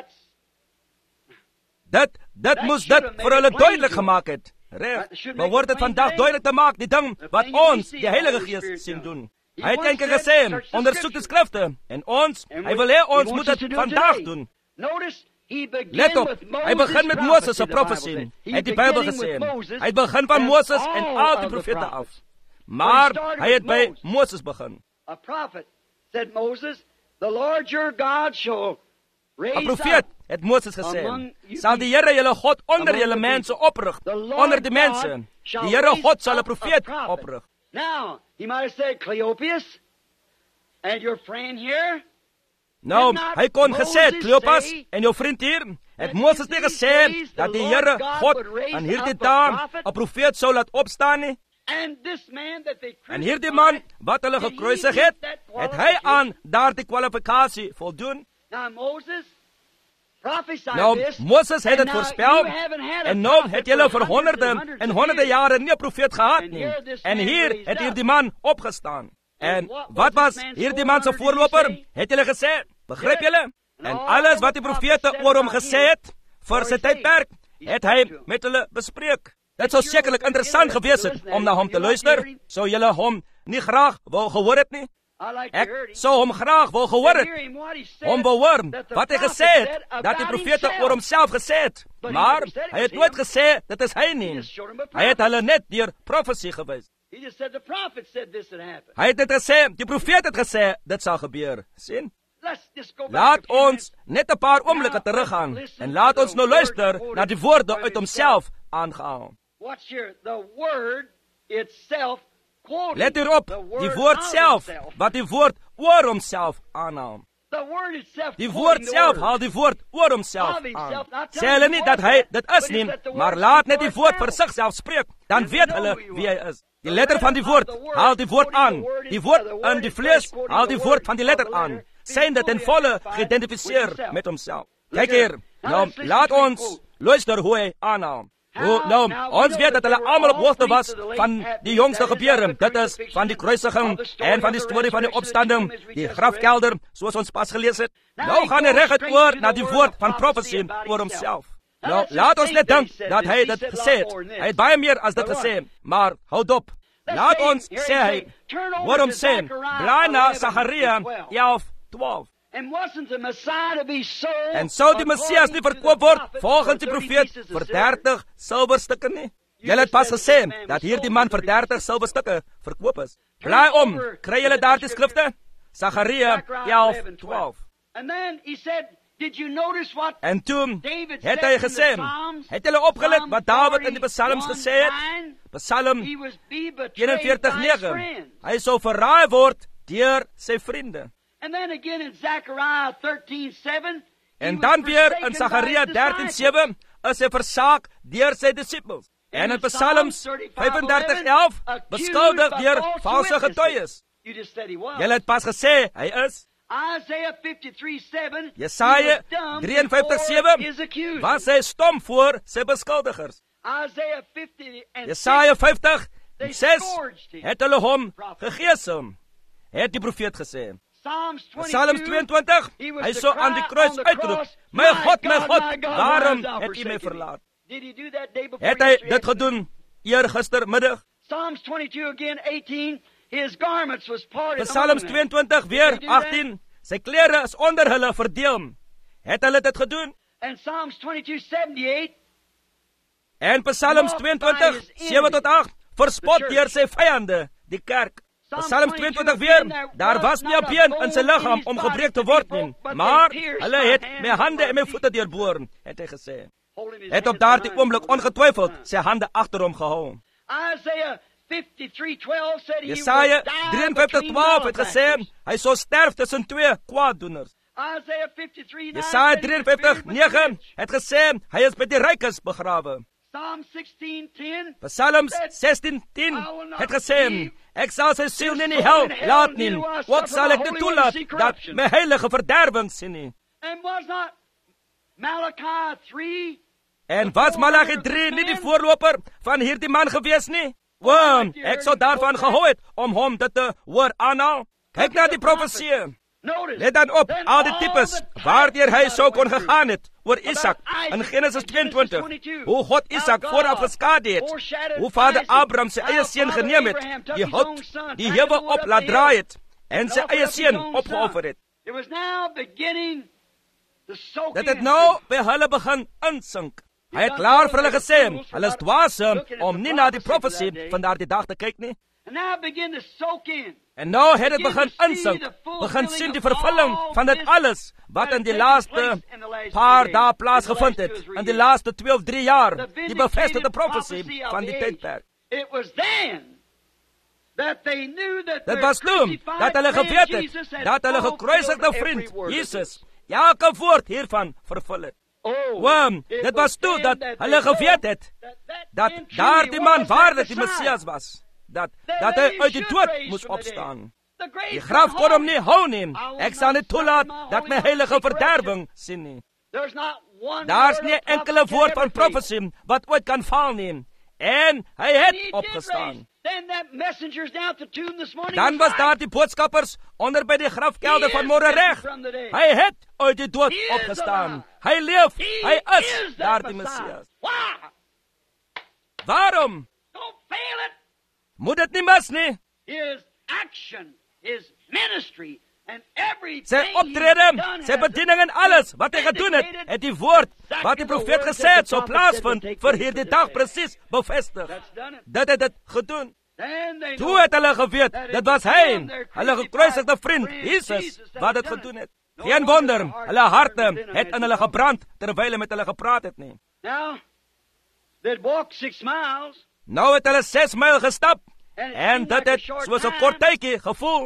Dit, dit moes dit vir hulle duidelik gemaak het. Reg. Maar word dit vandag duidelik te maak, die ding wat ons, die Heilige Gees, sien doen. Hy het eendag gesê, ondersoek die skrifte. En ons, hy wil hê ons moet dit vandag doen. Let op, hy begin met Moses se profesie. Hy het die Bybel gesê. Hy het begin van Moses en al die profete af. Maar hy het by Moses begin. 'n profeet, het Moses gesê, sal die Here julle God onder julle mense oprig, onder die mense. Die Here God sal 'n profeet oprig. Now, he might have said, Cleopas, and your friend here. Nou, hy kon gesê, Cleopas en jou vriend hier, het Moses nie gesê dat die Here God aan hierdie dag 'n profeet sou laat opstaan nie. En hierdie man wat hulle gekruisig het, het hy aan daardie kwalifikasie voldoen. Nou, Moses het dit voorspel, en nou het julle vir honderde en honderde jare nie 'n profeet gehad nie. En hier het hierdie man opgestaan. En wat was hierdie man se voorloper? Het julle gesê, begryp julle? En alles wat die profete oor hom gesê het, vir sy tydperk, het hy met hulle bespreek. Dit sou sekerlik interessant gewees het om na hom te luister. Sou julle hom nie graag wou gehoor het nie? Ek sou hom graag wou gehoor het. Hom behoor wat hy gesê het, dat die profete oor homself gesê het. Maar hy het nooit gesê, dit is hy nie. Hy het hulle net deur profesie gewys. Hy het net gesê, die profeet het gesê, dit sal gebeur. Sien? Laat ons net 'n paar oomblikke teruggaan, en laat ons nou luister na die woorde uit homself aangehaal. Let hierop, die woord self, wat die woord oor homself aanhaal. Die woord self haal die woord oor homself aan. Sê hulle nie dat hy dit is nie, maar laat net die woord vir sigself spreek, dan weet hulle wie hy is. Die letter van die woord haal die woord aan. Die woord in die vlees haal die woord van die letter aan. Zijn dit ten volle geïdentificeer met homself. Kyk hier, nou laat ons luister hoe hy aanhaal. Hoe, nou, ons weet dat hulle almal op hoogte was van die jongste gebeure. Dit is van die kruisiging en van die storie van die opstanding, die grafkelder, soos ons pas gelees het. Nou gaan hy reguit oor na die woord van profesie oor homself. Nou, laat ons net dink dat hy dit gesê het. Hy het baie meer as dit gesê, maar houd op. Laat ons sê hy, hoor hom sê, blaai na Sagaria elf twaalf. En sou die Messias nie verkoop word volgens die profeet vir dertig silwerstukke nie? Julle het pas gesê dat hierdie man vir dertig silwerstukke verkoop is. Blaai om, kry julle daardie skrifte? Sagaria elf twaalf. En toe het hy gesê, het julle opgelet wat Dawid in die psalms gesê het? Psalm eenenveertig nege. Hy sou verraai word deur sy vriende. En dan weer in Sagaria dertien sewe is hy versaak deur sy disippels. En in Psalms vyfendertig elf beskuldig deur valse getuies. Julle het pas gesê hy is. Jesaja drieënvyftig sewe was hy stom voor sy beskuldigers. Jesaja vyftig ses het hulle hom gegeesel, het die profeet gesê. Psalms tweeëntwintig, hy sou aan die kruis uitroep, my God, my God, waarom het u my verlaat? Het hy dit gedoen eergistermiddag? Psalms tweeëntwintig weer agtien, sy klere is onder hulle verdeel. Het hulle dit gedoen? En Psalms tweeëntwintig sewe tot agt, verspot deur sy vyande, die kerk. Psalms tweeëntwintig weer, daar was nie 'n been in sy liggaam om gebreek te word nie, maar hulle het my hande en my voete deurboor, het hy gesê. Het op daardie oomblik ongetwyfeld sy hande agter hom gehou. Jesaja drieënvyftig twaalf het gesê, hy sou sterf tussen twee kwaaddoeners. Jesaja drieënvyftig nege het gesê, hy is by die rykes begrawe. Psalms sestien tien het gesê, ek sal sy siel nie in die hel laat nie, ook sal ek nie toelaat dat my heilige verderwing sien nie. En was Malachi drie nie die voorloper van hierdie man gewees nie? Wow, ek sou daarvan gehou het om hom dit te hoor aanhaal. Kyk na die profesie. Let dan op, al die types waardeur hy sou kon gegaan het oor Isak in Genesis tweeëntwintig. Hoe God Isak vooraf geskade het. Hoe vader Abraham sy eie seun geneem het, die hout, die heuwel op laat draai het en sy eie seun opgeoffer het. Dit het nou by hulle begin insink. Hy het klaar vir hulle gesê, hulle is dwaase om nie na die profesie van daardie dag te kyk nie. En nou het dit begin insink, begin sien die vervulling van dit alles, wat in die laaste paar dae plaasgevind het, in die laaste twee of drie jaar, die bevestigde profesie van die tydperk. Dit was toen, dat hulle geweet het, dat hulle gekruisigde vriend, Jesus, elke woord hiervan vervul het. Oom, dit was toe, dat hulle geweet het, dat daar die man waarlik die Messias was. Dat, dat hy uit die dood moes opstaan. Die graf kon hom nie hou nie. Ek sal nie toelaat dat my heilige verderwing sien nie. Daar is nie enkele woord van profesie wat ooit kan val nie. En hy het opgestaan. Dan was daar die boodskappers onder by die grafkelder van môre reg. Hy het uit die dood opgestaan. Hy leef, hy is daar die Messias. Waarom? Moet dit nie mis nie. Sy optrede, sy bediening en alles wat hy gedoen het, het die woord wat die profeet gesê het sou plaasvind vir hierdie dag presies bevestig. Dit het dit gedoen. Toe het hulle geweet, dit was hy, hulle gekruisigde vriend, Jesus, wat dit gedoen het. Geen wonder, hulle harte het in hulle gebrand, terwyl hy met hulle gepraat het nie. Nou het hulle ses myl gestap, en dit het soos 'n kort tydjie gevoel.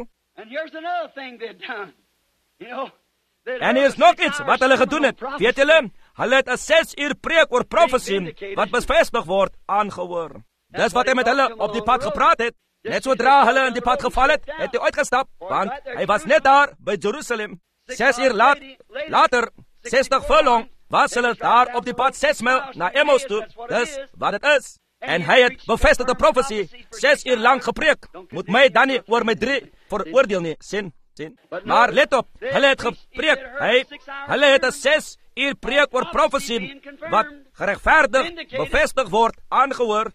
En hier is nog iets wat hulle gedoen het. Weet julle, hulle het 'n ses uur preek oor profesie, wat bevestig word, aangehoor. Dis wat hy met hulle op die pad gepraat het. Net sodra hulle in die pad geval het, het hy uitgestap, want hy was net daar by Jerusalem. Ses uur laat, later, sestig verlang, was hulle daar op die pad ses myl na Emmaus toe. Dis wat het is. En hy het bevestigde profesie ses uur lang gepreek. Moet my dan nie oor my drie veroordeel nie, sien, sien. Maar let op, hulle het gepreek, hy, hulle het 'n ses uur preek oor profesie, wat geregverdig, bevestig word, aangehoor.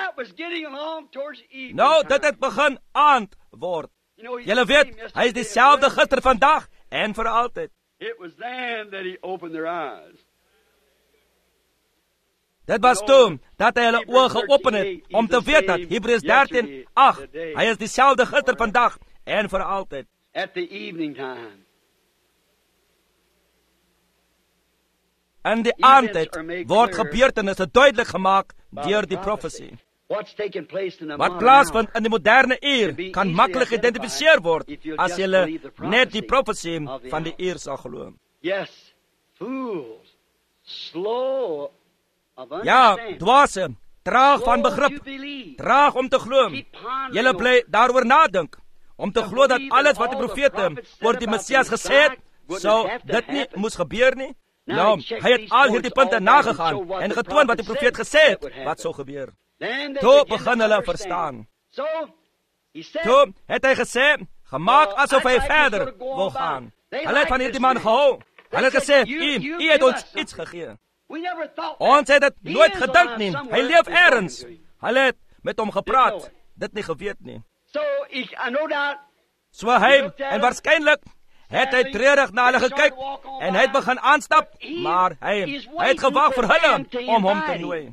Nou, dit het begin aand word. Julle weet, hy is dieselfde gister, vandag en vir altyd. Dit was toen, dat hy hulle oë geopen het, om te weet dat, Hebreërs dertien agt, hy is dieselfde gister, vandag en vir altyd. In die aandtyd word gebeurtenisse duidelik gemaak deur die profesie. Wat plaasvind in die moderne uur kan maklik geïdentifiseer word as jy net die profesie van die uur sal glo. Ja, dwaase, traag van begrip, traag om te glo. Julle bly daaroor nadink, om te glo dat alles wat die profete oor die Messias gesê het, sou dit nie moes gebeur nie. Nou, hy het al hierdie punte nagegaan en getoon wat die profeet gesê het, wat sou gebeur. Toe begin hulle verstaan. Toe het hy gesê, gemaak asof hy verder wil gaan. Hulle het van hierdie man gehou. Hulle het gesê, u, u het ons iets gegee. Ons het dit nooit gedink nie. Hy leef ergens. Hulle het met hom gepraat, dit nie geweet nie. So hy, en waarskynlik, het hy treurig na hulle gekyk, en hy het begin aanstap, maar hy, hy het gewag vir hulle, om hom te nooi.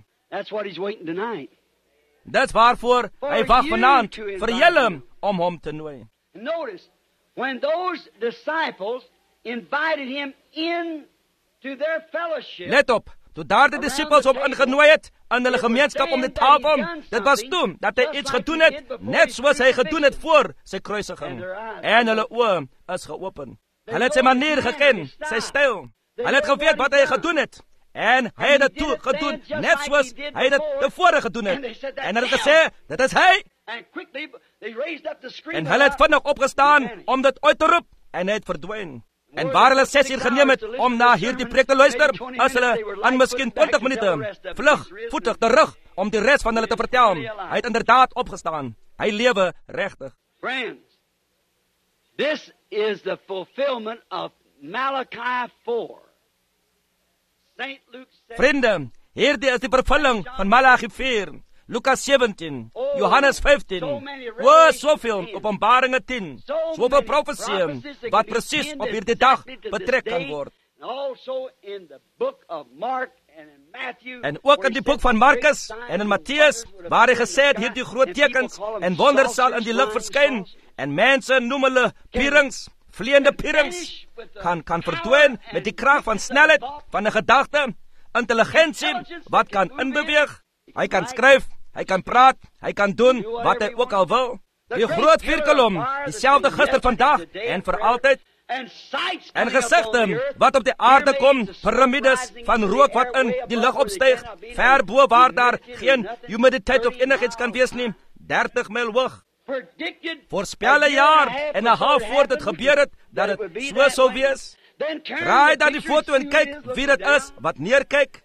Dis waarvoor hy wag vanaand, vir julle, om hom te nooi. Notice, when those disciples invited him in to their fellowship. Let op, toe daar die disippels hom ingenooi het, in hulle gemeenskap om die tafel, dit was toe, dat hy iets gedoen het, net soos hy gedoen het voor sy kruisiging. En hulle oë is geopen. Hulle het sy manier geken, sy styl. Hulle het geweet wat hy gedoen het. En hy het dit toe gedoen, net soos hy dit tevore gedoen het. En hulle het gesê, dit is hy. En hulle het vinnig opgestaan, om dit uit te roep, en hy het verdwyn. En waar hulle ses uur geneem het, om na hierdie preek te luister, as hulle aan miskien twintig minute, vlug, voetig, terug, om die rest van hulle te vertel. Hy het inderdaad opgestaan. Hy lewe regtig. Friends, this is the fulfillment of Malachi four. Saint Luke said, Vriende, hierdie is die vervulling van Malachi vier, Lukas sewentien, Johannes vyftien, o, soveel Openbaringe tien, soveel profesie, wat presies op hierdie dag betrek kan word. En ook in die boek van Markus en in Matteus, waar hy gesê het, hierdie groot tekens en wonders sal in die lig verskyn, en mense noem hulle pierings, vleiende pierings, kan, kan verdwyn met die krag van snelheid, van 'n gedagte, intelligensie, wat kan inbeweeg. Hy kan skryf, hy kan praat, hy kan doen wat hy ook al wil. Die groot vuurkolom, dieselfde gister, vandag en vir altyd. En gesigte wat op die aarde kom, piramides van rook wat in die lug opstyg, ver bo waar daar geen humiditeit of enigiets kan wees nie, dertig myl hoog. Voorspel 'n jaar en 'n half voor dit gebeur het, dat dit so sou wees. Draai dan die foto en kyk wie dit is wat neerkyk.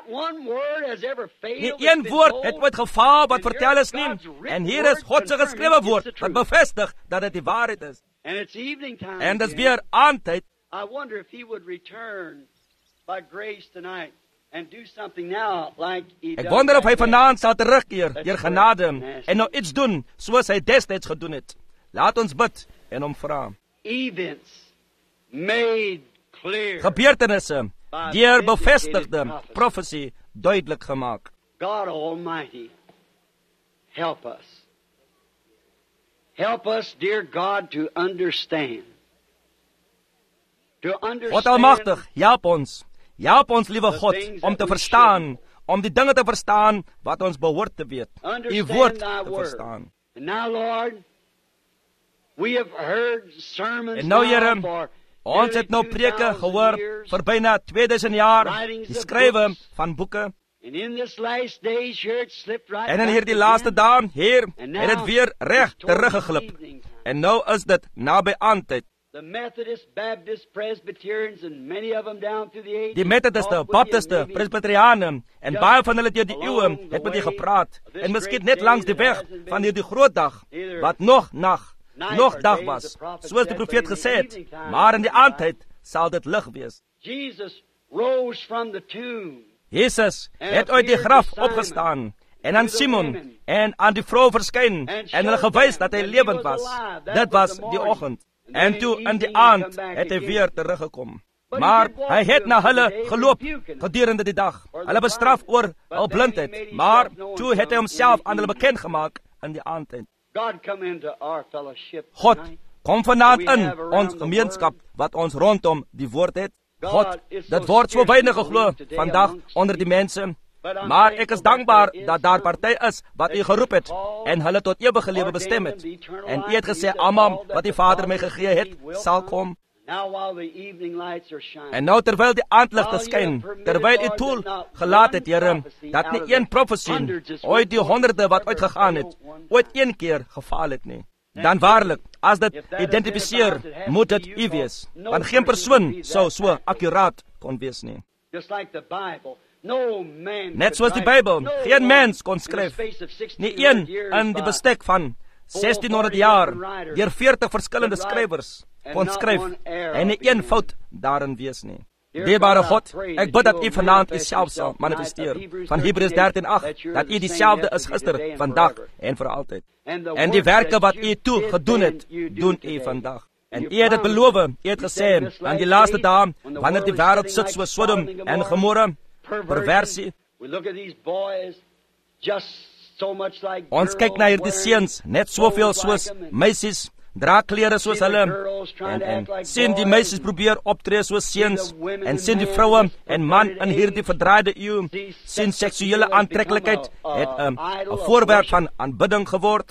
Nie een woord het ooit gefaal wat vertel is nie. En hier is God se geskrewe woord wat bevestig dat dit die waarheid is. En dit is weer aandtyd. Ek wonder of hy vanaand sal terugkeer deur genade en nou iets doen soos hy destyds gedoen het. Laat ons bid en hom vra. Gebeurtenisse deur bevestigde profesie duidelik gemaak. God Almighty, help us. Help us, dear God, to understand. To understand. God Almagtig, help ons. Help ons, liewe God, om te verstaan, om die dinge te verstaan wat ons behoort te weet. U woord te verstaan. And now, Lord, we have heard sermons en nou, Here, now for ons het nou preke gehoor vir byna tweeduisend jaar, die skrywe van boeke. En in hierdie laaste dae, Heer, het dit weer reg teruggeglip. En nou is dit naby aandtyd. Die Methodiste, Baptiste, Presbyteriane en baie van hulle deur die eeue het met U gepraat. En miskien net langs die weg van hierdie groot dag, wat nog nag, nog dag was, soos die profeet gesê het, maar in die aandtyd sal dit lig wees. Jesus het uit die graf opgestaan en aan Simon en aan die vrou verskyn en hulle gewys dat hy lewend was. Dit was die oggend. En toe in die aand het hy weer teruggekom. Maar hy het na hulle geloop gedurende die dag. Hulle bestraf oor hul blindheid, maar toe het hy homself aan hulle bekend gemaak in die aandtyd. God, kom vanaand in ons gemeenskap wat ons rondom die woord het. God, dit word so weinig geglo vandag onder die mense, maar ek is dankbaar dat daar party is wat U geroep het en hulle tot ewige lewe bestem het. En U het gesê, almal wat die Vader my gegee het, sal kom. En nou terwyl die aandligte skyn, terwyl U toel gelaat het, Here, dat nie een profesie ooit die honderde wat uitgegaan het, ooit een keer gefaal het nie. Dan waarlik, as dit identifiseer, moet dit U wees. Want geen persoon sou so akkuraat kon wees nie. Net soos die Bybel, geen mens kon skryf. Nie een in die bestek van sestienhonderd jaar, deur veertig verskillende skrywers kon skryf, en nie een fout daarin wees nie. Dierbare God, ek bid dat U vanaand U self sal manifesteer, van Hebreërs dertien agt, dat U dieselfde is gister, vandag en vir altyd. En die werke wat U toe gedoen het, doen U vandag. En U het dit beloof, U het gesê, aan die laaste dae, wanneer die wêreld sit soos Sodom en Gomorra, perversie. Ons kyk na hierdie seuns, net soveel soos meisies, dra klere soos hulle, en, en sien die meisies probeer optree soos seuns, en sien die vroue en man in hierdie verdraaide eeu, sien seksuele aantreklikheid het 'n um, voorwerp van aanbidding geword.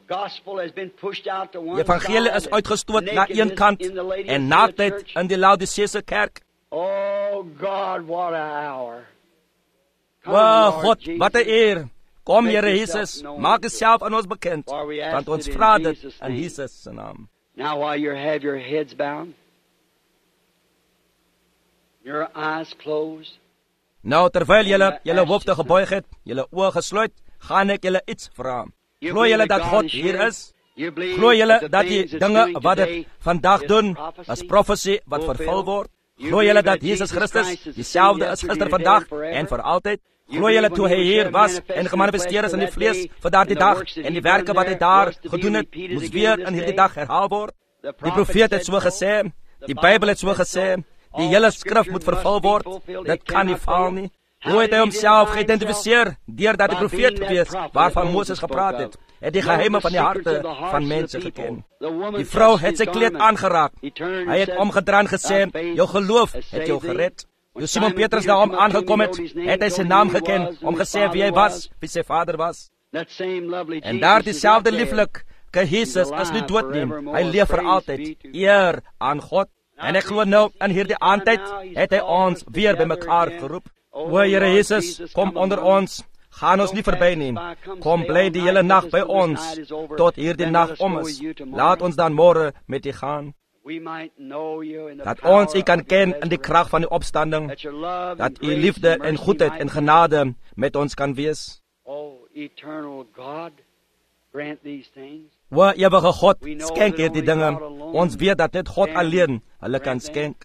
Die evangelie is uitgestoot na een kant, en naaktheid in die Laodicese kerk. Oh God, what a hour. O God, wat 'n eer. Kom, Here Jesus, maak Uself aan ons bekend, want ons vra dit in Jesus se naam. Now while you have your heads bowed, your eyes closed. Nou terwyl julle julle hoofde gebuig het, julle oë gesluit, gaan ek julle iets vra. Glo julle dat God hier is? Glo julle dat die dinge wat dit vandag doen, as profesie wat vervul word? Glo julle dat Jesus Christus dieselfde is gister, vandag en vir altyd? Glo julle toe hy hier was en gemanifesteer is in die vlees vir daardie dag en die werke wat hy daar gedoen het, moes weer in hierdie dag herhaal word? Die profeet het so gesê, die Bybel het so gesê, die hele skrif moet vervul word, dit kan nie faal nie. Hoe het hy homself geïdentifiseer? Deurdat hy profeet gewees, waarvan Moses gepraat het. Het die geheime van die harte van mense geken. Die vrou het sy kleed aangeraak. Hy het omgedraai en gesê, jou geloof het jou gered. Toe Simon Petrus na hom aangekom het, het hy sy naam geken, om gesê wie hy was, wie sy vader was. En daar dieselfde lieflike Jesus is nie dood nie, hy leef vir altyd, eer aan God. En ek glo nou, in hierdie aandtyd, het hy ons weer by mekaar geroep. O Here Jesus, kom onder ons, gaan ons nie verby nie. Kom bly die hele nag by ons, tot hierdie nag om is. Laat ons dan môre met U gaan. Dat ons U kan ken in die krag van die opstanding, dat U liefde en goedheid en genade met ons kan wees. O ewige God, skenk hierdie dinge. Ons weet dat net God alleen hulle kan skenk.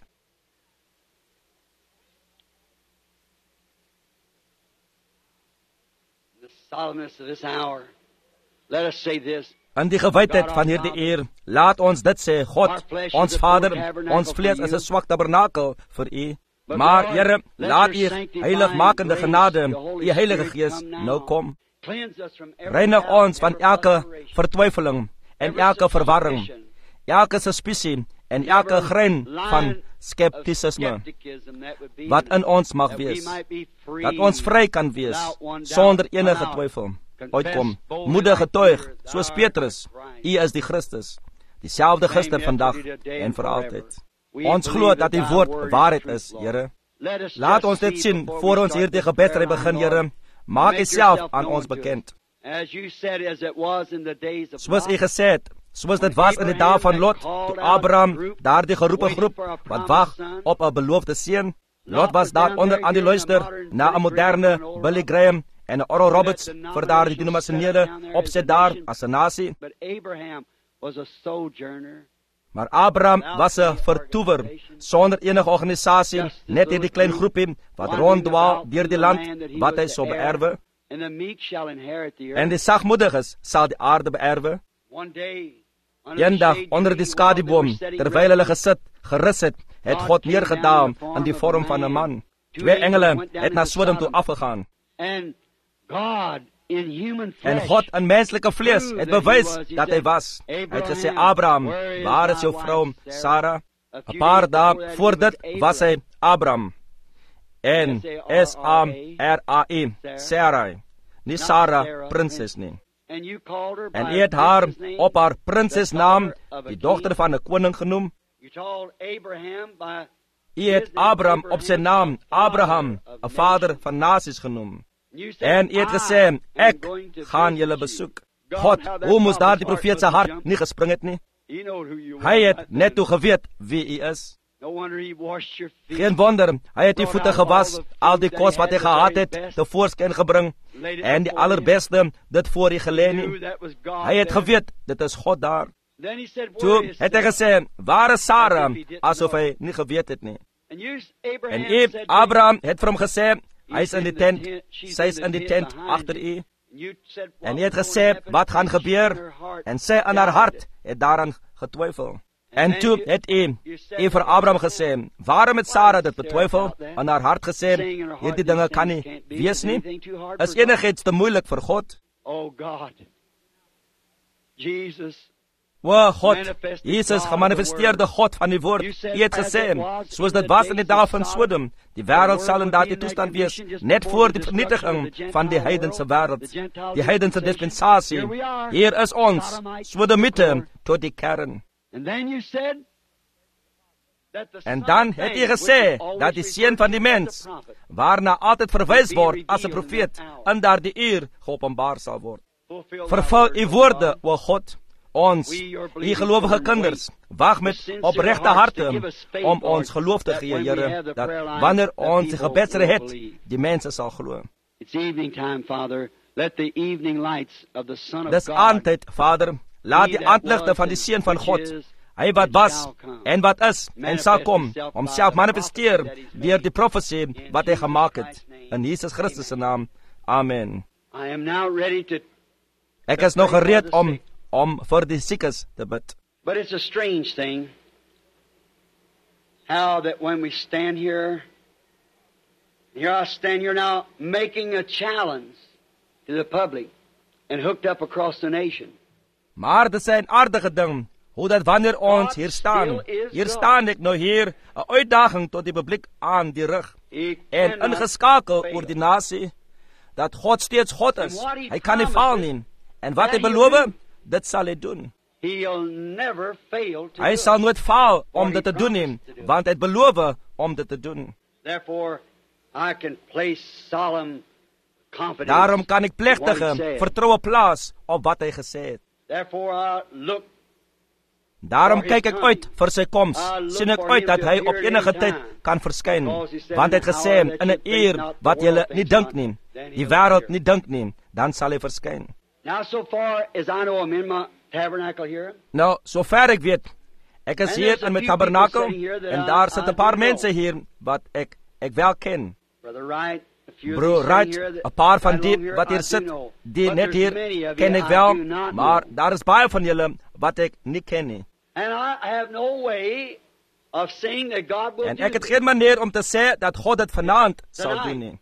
In die gewydheid van hierdie uur, laat ons dit sê, God, ons Vader, ons vlees is 'n swak tabernakel vir U. Maar, Here, laat U heiligmakende genade, U Heilige Gees, nou kom. Reinig ons van elke vertwyfeling en elke verwarring, elke suspisie en elke grein van skeptisisme wat in ons mag wees, dat ons vry kan wees sonder enige twyfel. Uitkom, moedig getuig, soos Petrus, U is die Christus, dieselfde gister, vandag en vir altyd. Ons glo dat die woord waarheid is, Here. Laat ons dit sien voor ons hierdie gebedsry begin, Here. Maak U self aan ons bekend. Soos U gesê het, soos dit was in die dae van Lot, toe Abraham, daardie geroepe groep, wat wag op 'n beloofde seun. Lot was daaronder aan die luister na 'n moderne Billy Graham en 'n Oral Roberts vir daardie denominasionele opset daar as 'n nasie. Maar Abraham was 'n vertoewer, sonder enige organisasie, net hierdie klein groepie wat ronddwaal deur die land wat hy sou beerwe. En die sagmoediges sal die aarde beerwe. Eendag onder die skadieboom, terwyl hulle gesit, gerus het, het God neergedaal in die vorm van 'n man. Twee engele het na Sodom toe afgegaan. En God in menslike vlees het bewys dat hy was. Hy het gesê, Abraham, waar is jou vrou Sarah? 'n Paar dae voor dit was hy Abraham. En S A R A I, Sarai. Nie Sarah, prinses nie. En hy het haar op haar prinsesnaam, die dogter van 'n koning genoem. Hy het Abraham op sy naam, Abraham, 'n vader van nasies genoem. En hy het gesê, ek gaan julle besoek. God, hoe moes daar die profeet se hart nie gespring het nie? Hy het net toe geweet wie hy is. Geen wonder, hy het die voete gewas, al die kos wat hy gehad het, tevoorskyn gebring, en die allerbeste, dit voor hy gelê nie. Hy het geweet, dit is God daar. Toe het hy gesê, waar is Sarah, asof hy nie geweet het nie. En hy, Abraham, het vir hom gesê, hy is in die tent, sy is in die tent agter u. En hy het gesê, wat gaan gebeur? En sy in haar hart het daaraan getwyfel. En toe het hy, hy vir Abraham gesê, waarom het Sarah dit betwyfel? In haar hart gesê, hierdie dinge kan nie wees nie. Is enigiets te moeilik vir God? O God, Jesus, gemanifesteerde God van die woord, U het gesê, soos dit was in die dae van Sodom, die wêreld sal in daardie toestand wees, net voor die vernietiging van die heidense wêreld, die heidense dispensasie. Hier is ons, Sodomiete, tot die kern. En dan het U gesê, dat die seun van die mens, waarna altyd verwys word as 'n profeet, in daardie uur geopenbaar sal word. Vervul U woorde, o God. Ons, U gelowige kinders, wag met opregte harte om ons geloof te gee, Here, dat wanneer ons die gebedsry het, die mense sal glo. Dis aandtyd, Vader, laat die aandligte van die Seun van God, hy wat was en wat is en sal kom, homself manifesteer deur die profesie wat hy gemaak het. In Jesus Christus se naam. Amen. Ek is nog gereed om om vir die siekes te bid. But it's a strange thing how that when we stand here Here I stand here now making a challenge to the public and hooked up across the nation. Maar dit is 'n aardige ding, hoe dat wanneer ons hier staan, hier staan ek nou hier, 'n uitdaging tot die publiek aan die rug, en ingeskakel oor die nasie, dat God steeds God is. Hy kan nie faal nie, en wat hy beloof, dit sal hy doen. Hy sal nooit faal om dit te doen nie, want hy het beloof om dit te doen. Daarom kan ek plechtige vertroue plaas op wat hy gesê het. Daarom kyk ek uit vir sy koms, sien ek uit dat hy op enige tyd kan verskyn, want hy het gesê, in 'n uur wat julle nie dink nie, die wêreld nie dink nie, dan sal hy verskyn. Nou, sover ek weet, ek is hier in my tabernakel, en daar sit 'n paar mense hier, wat ek, ek wel ken. Broer Wright, 'n paar van die wat hier sit, die net hier, ken ek wel, maar daar is baie van julle wat ek nie ken nie. En ek het geen manier om te sê dat God dit vanaand sal doen nie.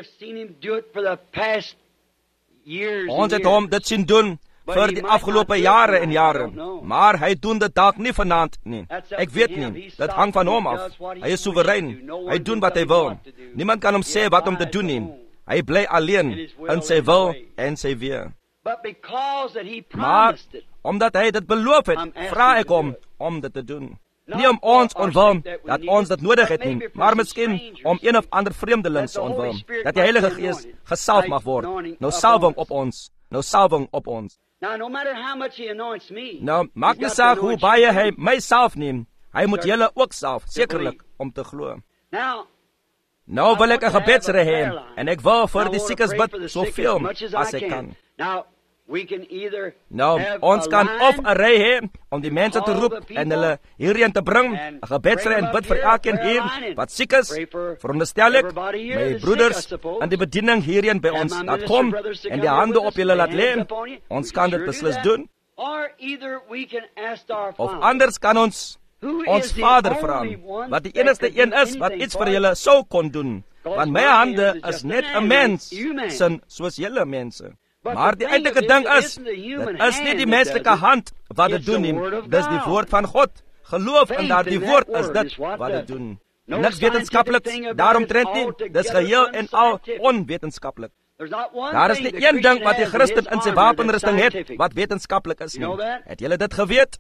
Ons het hom dit sien doen vir die afgelope jare en jare, maar hy doen dit dalk nie vanaand nie. Ek weet nie, dit hang van hom af. Hy is soewerein, hy doen wat hy wil. Niemand kan hom sê wat om te doen nie. Hy bly alleen in sy wil en sy weë. Maar omdat hy dit beloof het, vra ek hom om dit te doen. Nie om ons onwil dat ons dit nodig het nie, maar miskien om een of ander vreemdelings onwil, dat die Heilige Gees gesalf mag word. Nou salwing op ons, nou salwing op ons. Nou, maak nie saak hoe baie hy my salf neem, hy moet julle ook salf, sekerlik, om te glo. Nou wil ek 'n gebedsry hê, en ek wil vir die siekes bid soveel as ek kan. Nou, ons kan of 'n ry hê om die mense te roep en hulle hierheen te bring, 'n gebedsry en bid vir elkeen hier wat siek is, veronderstel ek, my broeders in die bediening hierheen by ons laat kom en die hande op julle laat lê. Ons kan dit beslis doen. Of anders kan ons ons Vader vra, wat die enigste een is wat iets vir julle sou kon doen, want my hande is net 'n mens, sin soos julle mense. Maar die eindige ding is, dit is nie die menslike hand wat dit doen nie, dis die woord van God. Geloof in daardie woord is dit wat dit doen. Niks wetenskaplik daaromtrent nie, dis geheel en al onwetenskaplik. Daar is nie een ding wat die Christen in sy wapenrusting het, wat wetenskaplik is nie. Het julle dit geweet?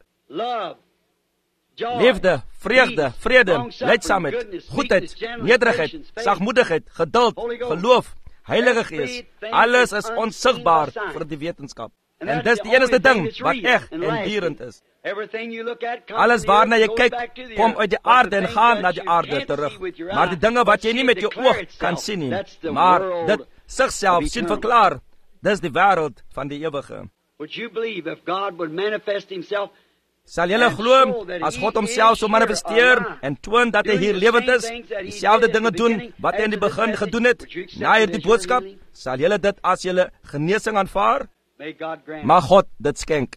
Liefde, vreugde, vrede, lydsaamheid, goedheid, nederigheid, sagmoedigheid, geduld, geloof, Heilige Gees, alles is onsigbaar vir die wetenskap. En dis die enigste ding wat eg en durend is. Alles waarna jy kyk, kom uit die aarde en gaan na die aarde terug. Maar die dinge wat jy nie met jou oog kan sien nie, maar dit sigself sien verklaar, dis die wêreld van die ewige. Sal julle glo, as God homself so manifesteer en toon dat hy hier lewend is, dieselfde dinge doen wat hy in die begin gedoen het, na hierdie boodskap, sal julle dit as julle genesing aanvaar? Mag God dit skenk.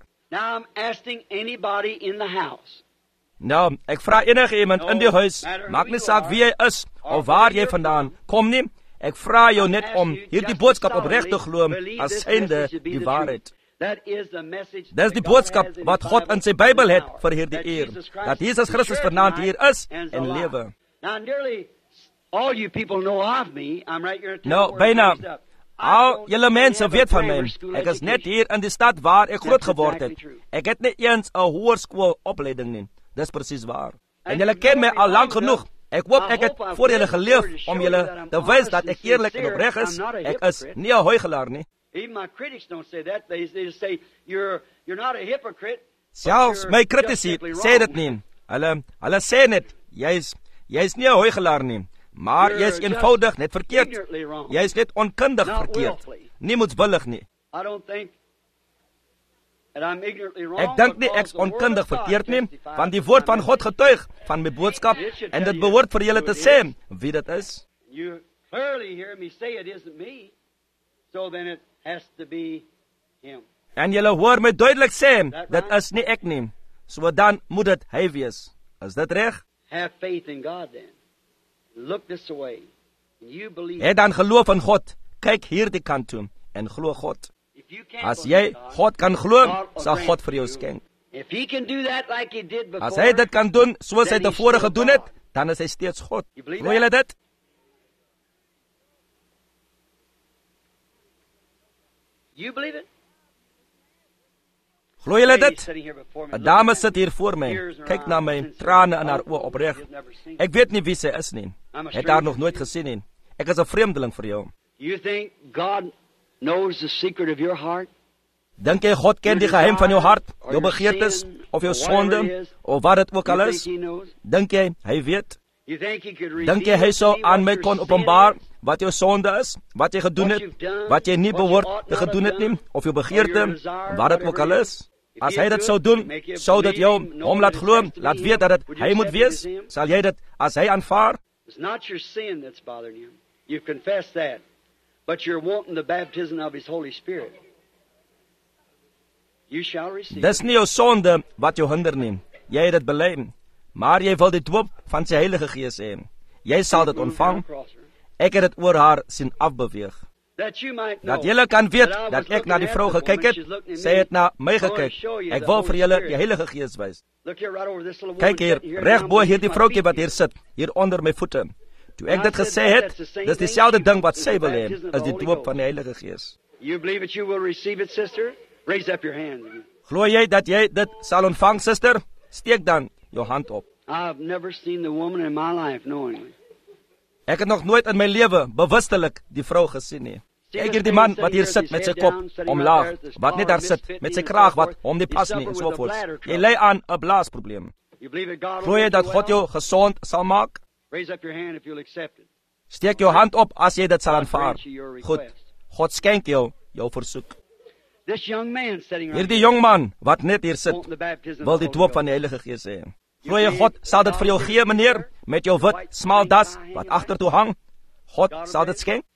Nou, ek vra enige iemand in die huis, maak nie saak wie jy is, of waar jy vandaan kom nie, ek vra jou net om hierdie boodskap opreg te glo, as synde die waarheid. Dis die boodskap wat God in sy Bybel het vir hierdie eer, dat Jesus Christus vanaand hier is en lewe. Nou, byna al julle mense weet van my, ek is net hier in die stad waar ek groot geword het. Ek het nie eens 'n hoërskool opleiding nie, dis presies waar. En julle ken my al lank genoeg. Ek hoop ek het voor julle geleef om julle te wys dat ek eerlik en opreg is. Ek is nie 'n huigelaar nie. Selfs my kritici sê dit nie. Hulle, hulle sê net, jy's jy's nie 'n huigelaar nie, maar jy's eenvoudig net verkeerd. Jy's net onkundig verkeerd, nie moedswillig nie. Ek dink nie ek's onkundig verkeerd nie, want die woord van God getuig van my boodskap, en dit behoort vir julle te sê wie dit is. En julle hoor my duidelik sê, dit is nie ek nie, so dan moet dit hy wees. Is dit reg? Het dan geloof in God. Kyk hierdie kant toe en glo God. As jy God kan glo, sal God vir jou skenk. As hy dit kan doen soos hy tevore gedoen het, dan is hy steeds God. Glo julle dit? Glo julle dit? 'n Dame sit hier voor my. Kyk na my, trane in haar oë opreg. Ek weet nie wie sy is nie. Het haar nog nooit gesien nie. Ek is 'n vreemdeling vir jou. Dink jy God ken die geheim van jou hart, jou begeertes, of jou sonde, of wat dit ook al is? Dink jy hy weet? Dink jy hy sou aan my kon openbaar wat jou sonde is, wat jy gedoen het, wat jy nie behoort te gedoen het nie, of jou begeerte, wat dit ook al is? As hy dit sou doen, sou dit jou hom laat glo, laat weet dat dit hy moet wees, sal jy dit as hy aanvaar? It's not your sin that's bothering you. You've confessed that. But you're wanting the baptism of His Holy Spirit. You shall receive. Dis nie jou sonde wat jou hinder nie. Jy het dit bely, maar jy wil die doop van sy Heilige Gees hê. Jy sal dit ontvang. Ek het dit oor haar sien afbeweeg. Dat julle kan weet dat ek na die vrou gekyk het, sy het na my gekyk. Ek wil vir julle die Heilige Gees wys. Kyk hier, reg bo hierdie vroutjie wat hier sit, hier onder my voete. Toe ek dit gesê het, dis dieselfde ding wat sy wil hê, is die doop van die Heilige Gees. Glo jy dat jy dit sal ontvang, suster? Steek dan jou hand op. Ek het nog nooit in my lewe bewustelik die vrou gesien nie. Kyk hier die man wat hier sit met sy kop omlaag, wat net daar sit, met sy kraag wat hom nie pas nie en so voort. Jy ly aan 'n blaasprobleem. Glo jy dat God jou gesond sal maak? Steek jou hand op as jy dit sal aanvaar. Goed, God skenk jou jou versoek. Hierdie jong man wat net hier sit, wil die doop van die Heilige Gees hê. Glo jy God sal dit vir jou gee, meneer, met jou wit smal das wat agtertoe hang? God sal dit skenk?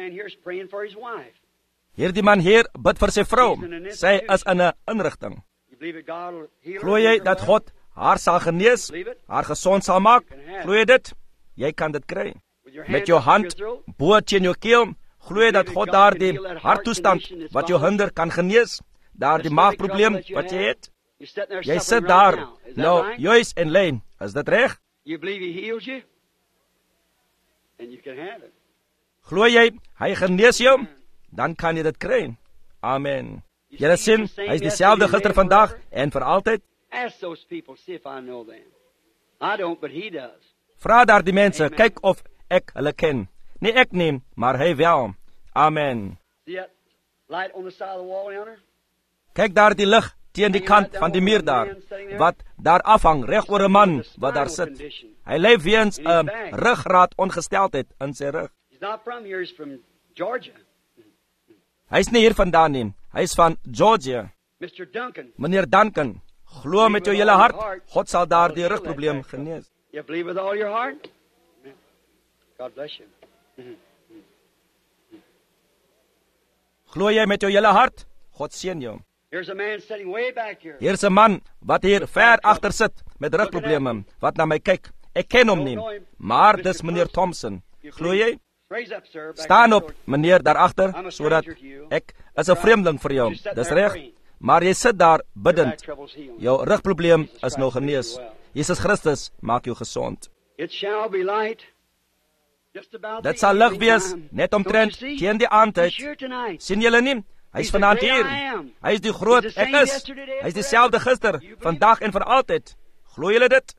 Hierdie man hier bid vir sy vrou. Sy is in 'n inrigting. Glo jy dat God haar sal genees, haar gesond sal maak? Glo jy dit? Jy kan dit kry. Met jou hand bo teen jou keel, glo jy dat God daardie harttoestand wat jou hinder kan genees, daardie maagprobleem wat jy het? Jy sit daar, nou, juis en lyn, is dit reg? Glo jy, hy genees jou, dan kan jy dit kry. Amen. Julle sien, hy is dieselfde gister, vandag en vir altyd. Vra daar die mense, kyk of ek hulle ken. Nie ek nie, maar hy wel. Amen. Kyk daar die lig teen die kant van die muur daar, wat daar afhang, reg oor 'n man wat daar sit. Hy ly weens 'n ruggraat ongesteldheid in sy rug. Hy is nie hier vandaan nie, hy is van Georgia. Meneer Duncan, glo met jou hele hart, God sal daar die rugprobleem genees. Glo jy met jou hele hart, God seën jou. Hier is 'n man wat hier ver agter sit met rugprobleme, wat na my kyk. Ek ken hom nie, maar dis meneer Thompson. Glo jy? Staan op, meneer daar agter, sodat ek is 'n vreemdeling vir jou. Dis reg, maar jy sit daar bidend. Jou rugprobleem is nou genees. Jesus Christus maak jou gesond. Dit sal lig wees, net omtrent teen die aandtyd. Sien julle nie? Hy is vanaand hier. Hy is die groot ek is. Hy is dieselfde gister, vandag en vir altyd. Glo julle dit?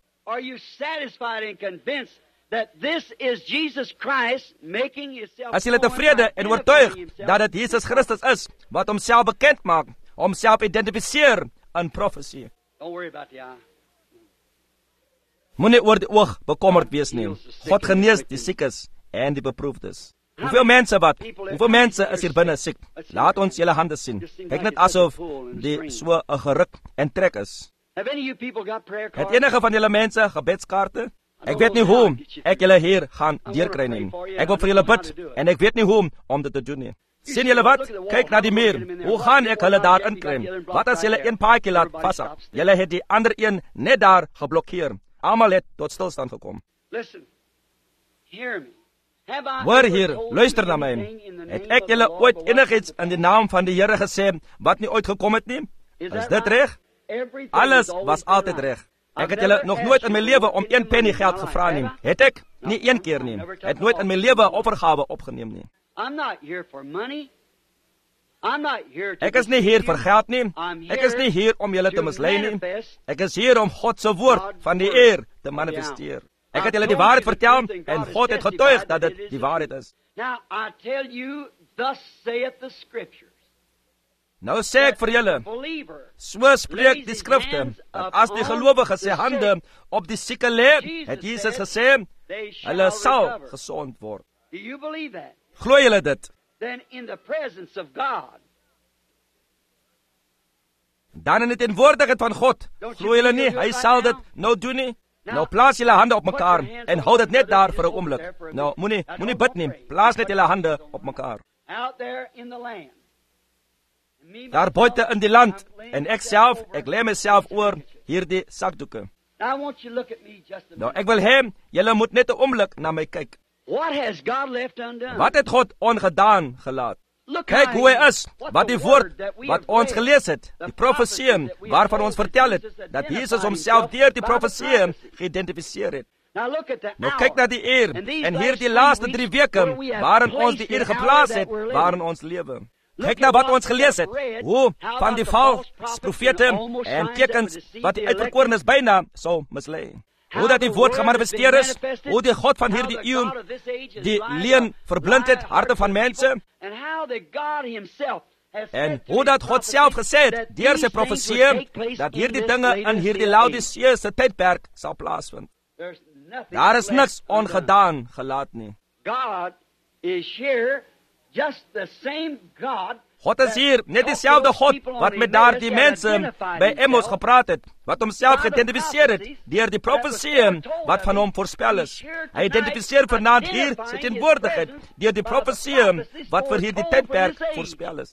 As julle tevrede en oortuig dat dit Jesus Christus is, wat homself bekend maak, homself identifiseer in profesie. Moenie oor die oog bekommerd wees nie. God genees die siekes en die beproefdes. Hoeveel mense wat? Hoeveel mense is hier binne siek? Laat ons julle hande sien. Kyk net asof die so 'n geruk en trek is. Het enige van julle mense gebedskaarte? Ek weet nie hoe ek julle hier gaan deurkry nie. Ek wil vir julle bid en ek weet nie hoe om dit te doen nie. Sien julle wat? Kyk na die muur. Hoe gaan ek hulle daar inkry? Wat as julle een paadjie laat vashak? Julle het die ander een net daar geblokkeer. Almal het tot stilstand gekom. Hoor hier, luister na my. Het ek julle ooit enigiets in die naam van die Here gesê wat nie ooit gekom het nie? Is dit reg? Alles was altyd reg. Ek het julle nog nooit in my lewe om een penny geld gevra nie. Het ek? Nie een keer nie. Het nooit in my lewe 'n offergawe opgeneem nie. Ek is nie hier vir geld nie. Ek is nie hier om julle te mislei nie. Ek is hier om God se woord van die eer te manifesteer. Ek het julle die waarheid vertel en God het getuig dat dit die waarheid is. Nou sê ek vir julle, so spreek die skrifte, dat as die gelowige sy hande op die sieke lê, het Jesus gesê, hulle sal gesond word. Glo julle dit? Dan in die teenwoordigheid van God, glo julle nie, hy sal dit nou doen nie? Nou plaas julle hande op mekaar en hou dit net daar vir 'n oomblik. Nou moenie moenie bid nie, plaas net julle hande op mekaar. Daar buite in die land, en ek self, ek lê myself oor hierdie sakdoeke. Nou ek wil hê, julle moet net 'n oomblik na my kyk. Wat het God ongedaan gelaat? Kyk hoe hy is, wat die woord, wat ons gelees het, die profesie, waarvan ons vertel het, dat Jesus homself deur die profesie geïdentifiseer het. Nou kyk na die eer, en hier die laaste drie weke, waarin ons die eer geplaas het, waarin ons lewe. Kyk na wat ons gelees het, hoe van die valse profete en tekens wat die uitverkorenes byna sou mislei. Hoe dat die woord gemanifesteer is, hoe die God van hierdie eeuw die leuen verblind het, harte van mense, en hoe dat God self gesê het, deur sy profesie, dat hierdie dinge in hierdie Laodiceëse tydperk sal plaasvind. Daar is niks ongedaan gelaat nie. God is hier, net dieselfde God wat met daar die mense by Amos gepraat het, wat homself geïdentifiseer het deur die profesie wat van hom voorspel is. Hy identifiseer vanaand hier sy teenwoordigheid deur die profesie wat vir hierdie tydperk voorspel is.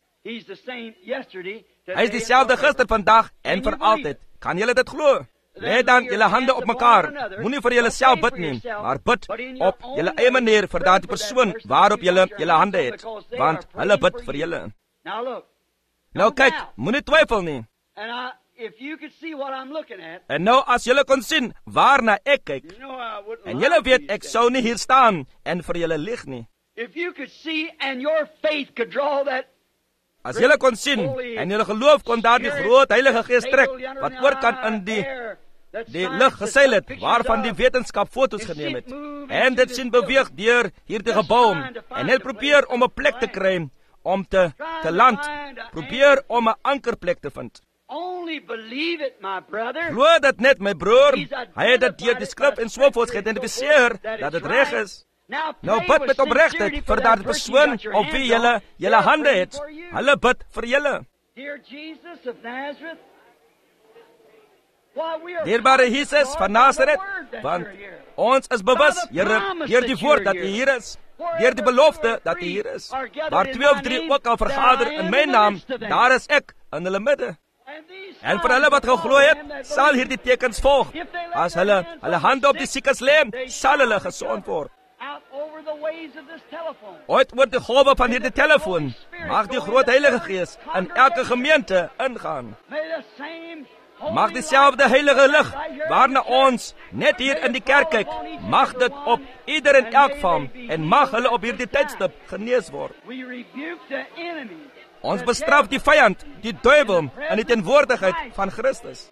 Hy is dieselfde gister, vandag en vir altyd. Kan julle dit glo? Lê dan julle hande op mekaar. Moenie vir julle self bid nie, maar bid op julle eie manier vir daardie persoon waarop julle julle hande het, want hulle bid vir julle. Nou kyk, moenie twyfel nie. En nou as julle kon sien waarna ek kyk, en julle weet ek sou nie hier staan en vir julle lieg nie. As julle kon sien en julle geloof kon daardie groot Heilige Gees trek wat oorkant in die die lug geseil het, waarvan die wetenskap foto's geneem het, en dit sien beweeg deur hierdie gebou, en hy probeer om 'n plek te kry om te, te land, probeer om 'n ankerplek te vind. Glo dit net, my broer, hy het dit deur die skrif en sovoorts geïdentifiseer, dat dit reg is. Nou bid met opregtheid vir daardie persoon op wie julle julle hande het. Hulle bid vir julle. Dierbare Jesus van Nazareth, want ons is bewus, Here, deur die woord dat U hier is, deur die belofte dat U hier is. Waar twee of drie ook al vergader in my naam, daar is ek in hulle midde. En vir hulle wat geglo het, sal hierdie tekens volg. As hulle hulle hande op die siekes lê, sal hulle gesond word. Ooit oor die golwe van hierdie telefoon, mag die groot Heilige Gees in elke gemeente ingaan. Mag dieselfde heilige lig waarna ons net hier in die kerk kyk, mag dit op ieder en elk van, en mag hulle op hierdie tydstip genees word. Ons bestraf die vyand, die duiwel, in die teenwoordigheid van Christus.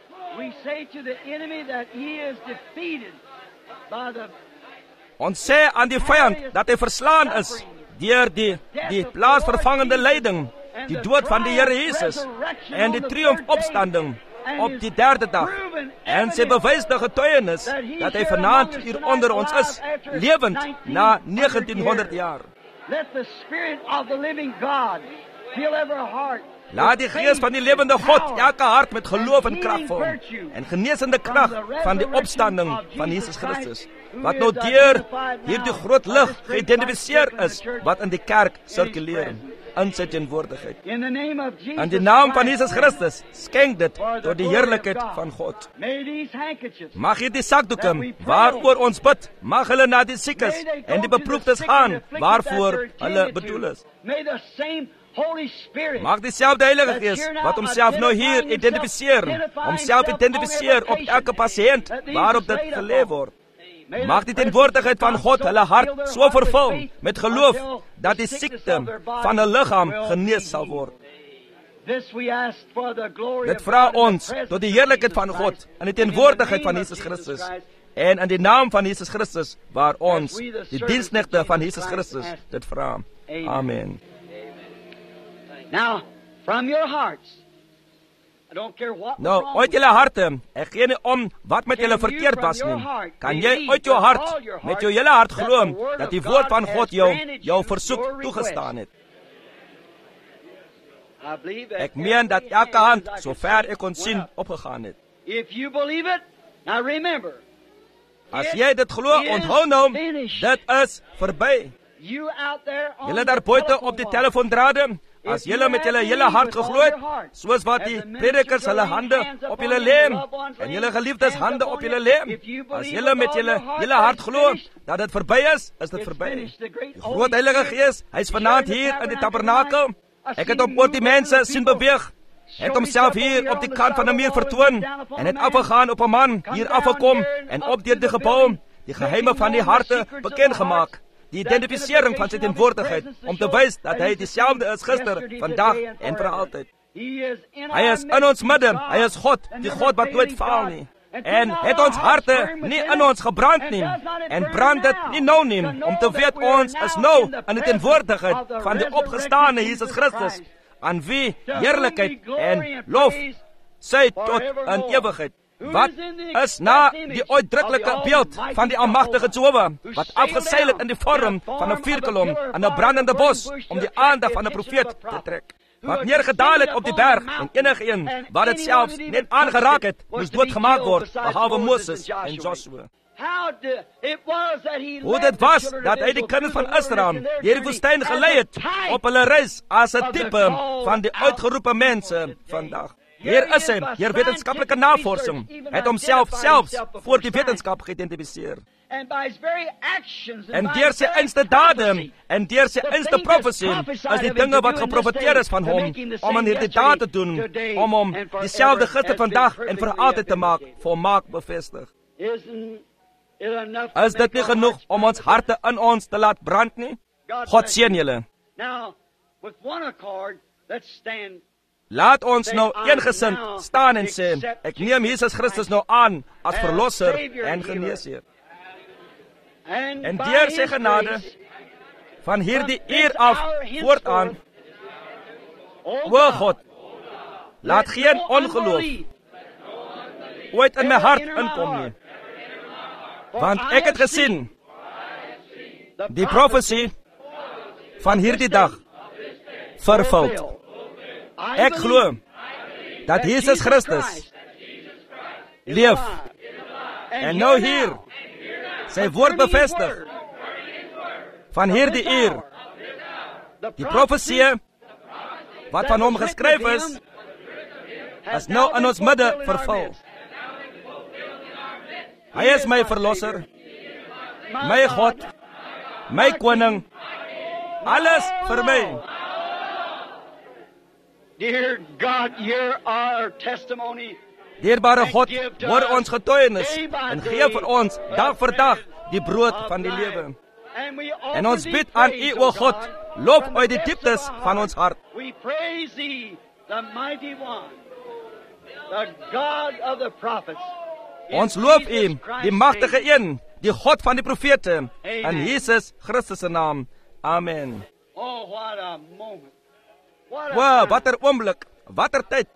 Ons sê aan die vyand dat hy verslaan is deur die, die plaatsvervangende lyding, die dood van die Here Jesus en die triomfopstanding op die derde dag, en sy bewysde getuienis dat hy vanaand hier onder ons is, lewend na negentienhonderd jaar. Laat die Gees van die lewende God elke hart met geloof en krag vul, en genesende krag van die opstanding van Jesus Christus, wat nou deur hierdie groot lig geïdentifiseer is, wat in die kerk sirkuleer. in sy teenwoordigheid. In the name of Jesus In die naam van Christ, Jesus Christus, skenk dit tot die heerlikheid van God. may these handkerchiefs Mag hierdie sakdoeke waaroor ons bid, mag hulle na die siekes en die beproefdes gaan waarvoor hulle bedoel is. May the same Holy Spirit Mag dieselfde Heilige Gees wat homself nou hier identifiseer, homself identifiseer op elke pasiënt waarop dit gelê word. Mag die teenwoordigheid van God hulle hart so vervul met geloof dat die siekte van 'n liggaam genees sal word. Dit vra ons tot die heerlikheid van God in die teenwoordigheid van Jesus Christus en in die naam van Jesus Christus waar ons die diensknegte van Jesus Christus dit vra. Amen. Now, from your hearts, I don't care what Nou, uit julle harte, ek gee nie om wat met julle verkeerd was nie. Kan jy uit jou hart, met jou hele hart glo dat die woord van God jou, jou versoek toegestaan het? Ek meen dat elke hand, so ver ek kon sien, opgegaan het. If you believe it, now remember, As jy dit glo, onthou nou, dit is verby. you out there on Julle daar buite op die telefoondrade, as julle met julle hele hart geglo het, soos wat die predikers hulle hande op julle lê en julle geliefdes hande op julle lê, as julle met julle hele hart glo dat dit verby is, is dit verby. Die groot Heilige Gees, hy's vanaand hier in die tabernakel. Ek het hom oor die mense sien beweeg. Het homself hier op die kant van die muur vertoon en het afgegaan op 'n man hier afgekom en op deur die gebou die geheime van die harte bekend gemaak. Die identifisering van sy teenwoordigheid om te wys dat hy dieselfde is gister, vandag en vir altyd. Hy is in ons midde, hy is God, die God wat nooit faal nie. En het ons harte nie in ons gebrand nie en brand dit nie nou nie om te weet ons is nou in die teenwoordigheid van die opgestane Jesus Christus, aan wie heerlikheid en lof sy tot in ewigheid. Wat is na die uitdruklike beeld van die almagtige Jehovah wat afgeseil het in die vorm van 'n vuurkolom in 'n brandende bos om die aandag van 'n profeet te trek, wat neergedaal het op die berg en enige een wat dit selfs net aangeraak het moes doodgemaak word behalwe Moses en Joshua. Hoe dit was dat hy die kinders van Israel deur die woestyn gelei het op hulle reis as 'n tipe van die uitgeroepe mense vandag. Hier is hy, hier wetenskaplike navorsing, het homself selfs voor die wetenskap geïdentifiseer. En deur sy einste dade en deur sy einste profesie is die dinge wat geprofeteer is van hom om in hierdie daad te doen, om hom dieselfde gister, vandag en vir altyd te maak, volmaak bevestig. Is dit nie genoeg om ons harte in ons te laat brand nie? God seën julle. Laat ons nou eengesind staan en sê, ek neem Jesus Christus nou aan as verlosser en geneesheer. En deur sy genade van hierdie uur af voortaan, o God, laat geen ongeloof ooit in my hart inkom nie. Want ek het gesien die profesie van hierdie dag vervuld. Ek glo dat Jesus Christus leef en nou hier sy woord bevestig van hierdie uur. Die profesie wat van hom geskryf is, is nou in ons midde vervul. Hy is my verlosser, my God, my koning, alles vir my. Dear God, hear our testimony. Dierbare God, hoor ons getuienis en gee vir ons dag vir dag die brood van die lewe. En ons bid aan U, o God, loop uit die dieptes van ons hart. We praise Thee, the mighty one, the God of the prophets. Ons loof U, die magtige een, die God van die profete, in Jesus Christus se naam. Amen. Oh, what a moment. What a Wow, time. watter oomblik, watter tyd.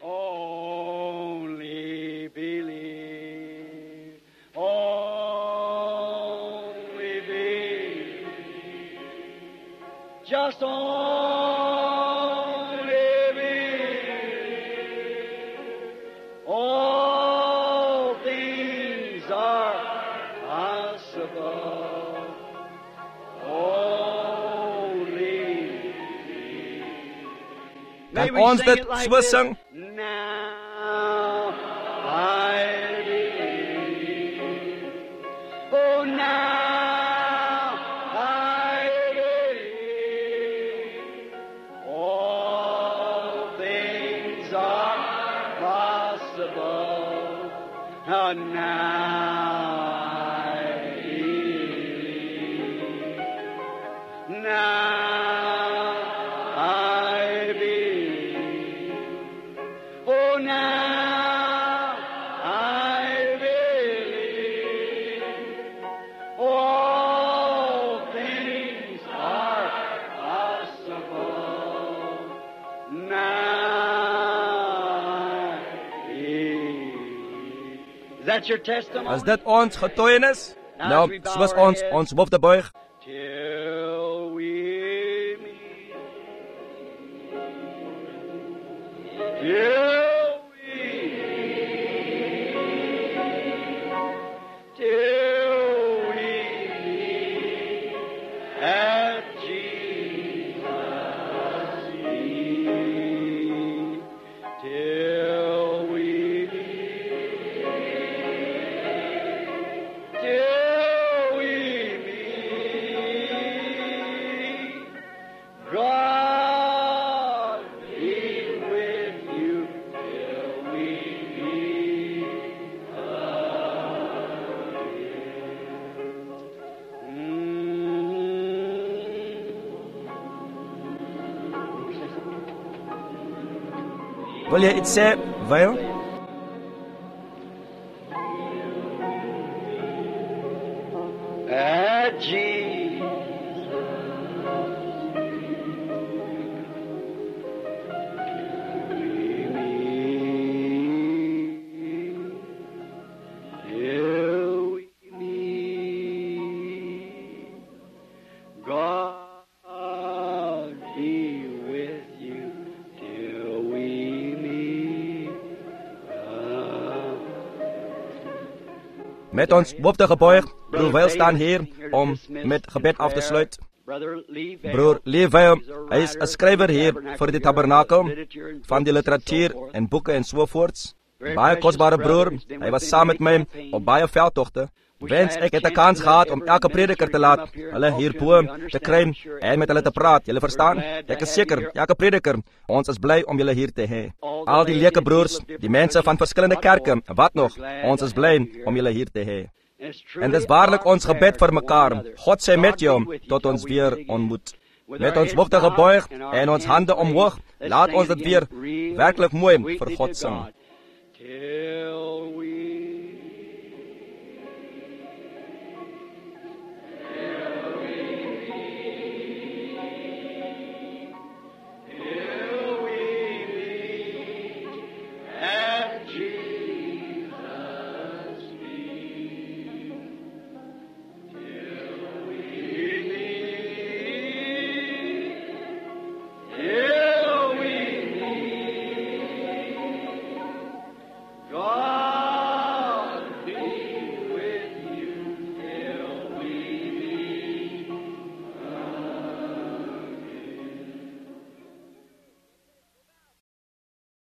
Only believe. Only believe. Just only believe. All things are possible. Only believe. Kan ons dit so sing? Now I believe. Oh, now I believe. All things are possible. Oh, now I believe. Now Is dit ons getuienis? Nou, soos ons ons hoofde buig. Till we meet. Till we meet. Till we meet at Jesus' feet. Till we Wil jy iets sê, Weil? At Jesus. Met ons hoofde gebuig, broer Weil staan hier om met gebed af te sluit. Broer Lee Weil, hy is 'n skrywer hier vir die tabernakel, van die literatuur en boeke en sovoorts. Baie kosbare broer, hy was saam met my op baie veldtogte. Wens ek het 'n kans gehad om elke prediker te laat, hulle hierbo te kry en met hulle te praat, julle verstaan? Ek is seker, elke prediker, ons is bly om julle hier te hê. Al die leuke broers, die mense van verskillende kerke, wat nog, ons is bly om julle hier te hê. En dis waarlik ons gebed vir mekaar, God sê met jou, tot ons weer ontmoet. Met ons hoofde gebuig en ons hande omhoog, laat ons dit weer werklik mooi vir God sing. Till we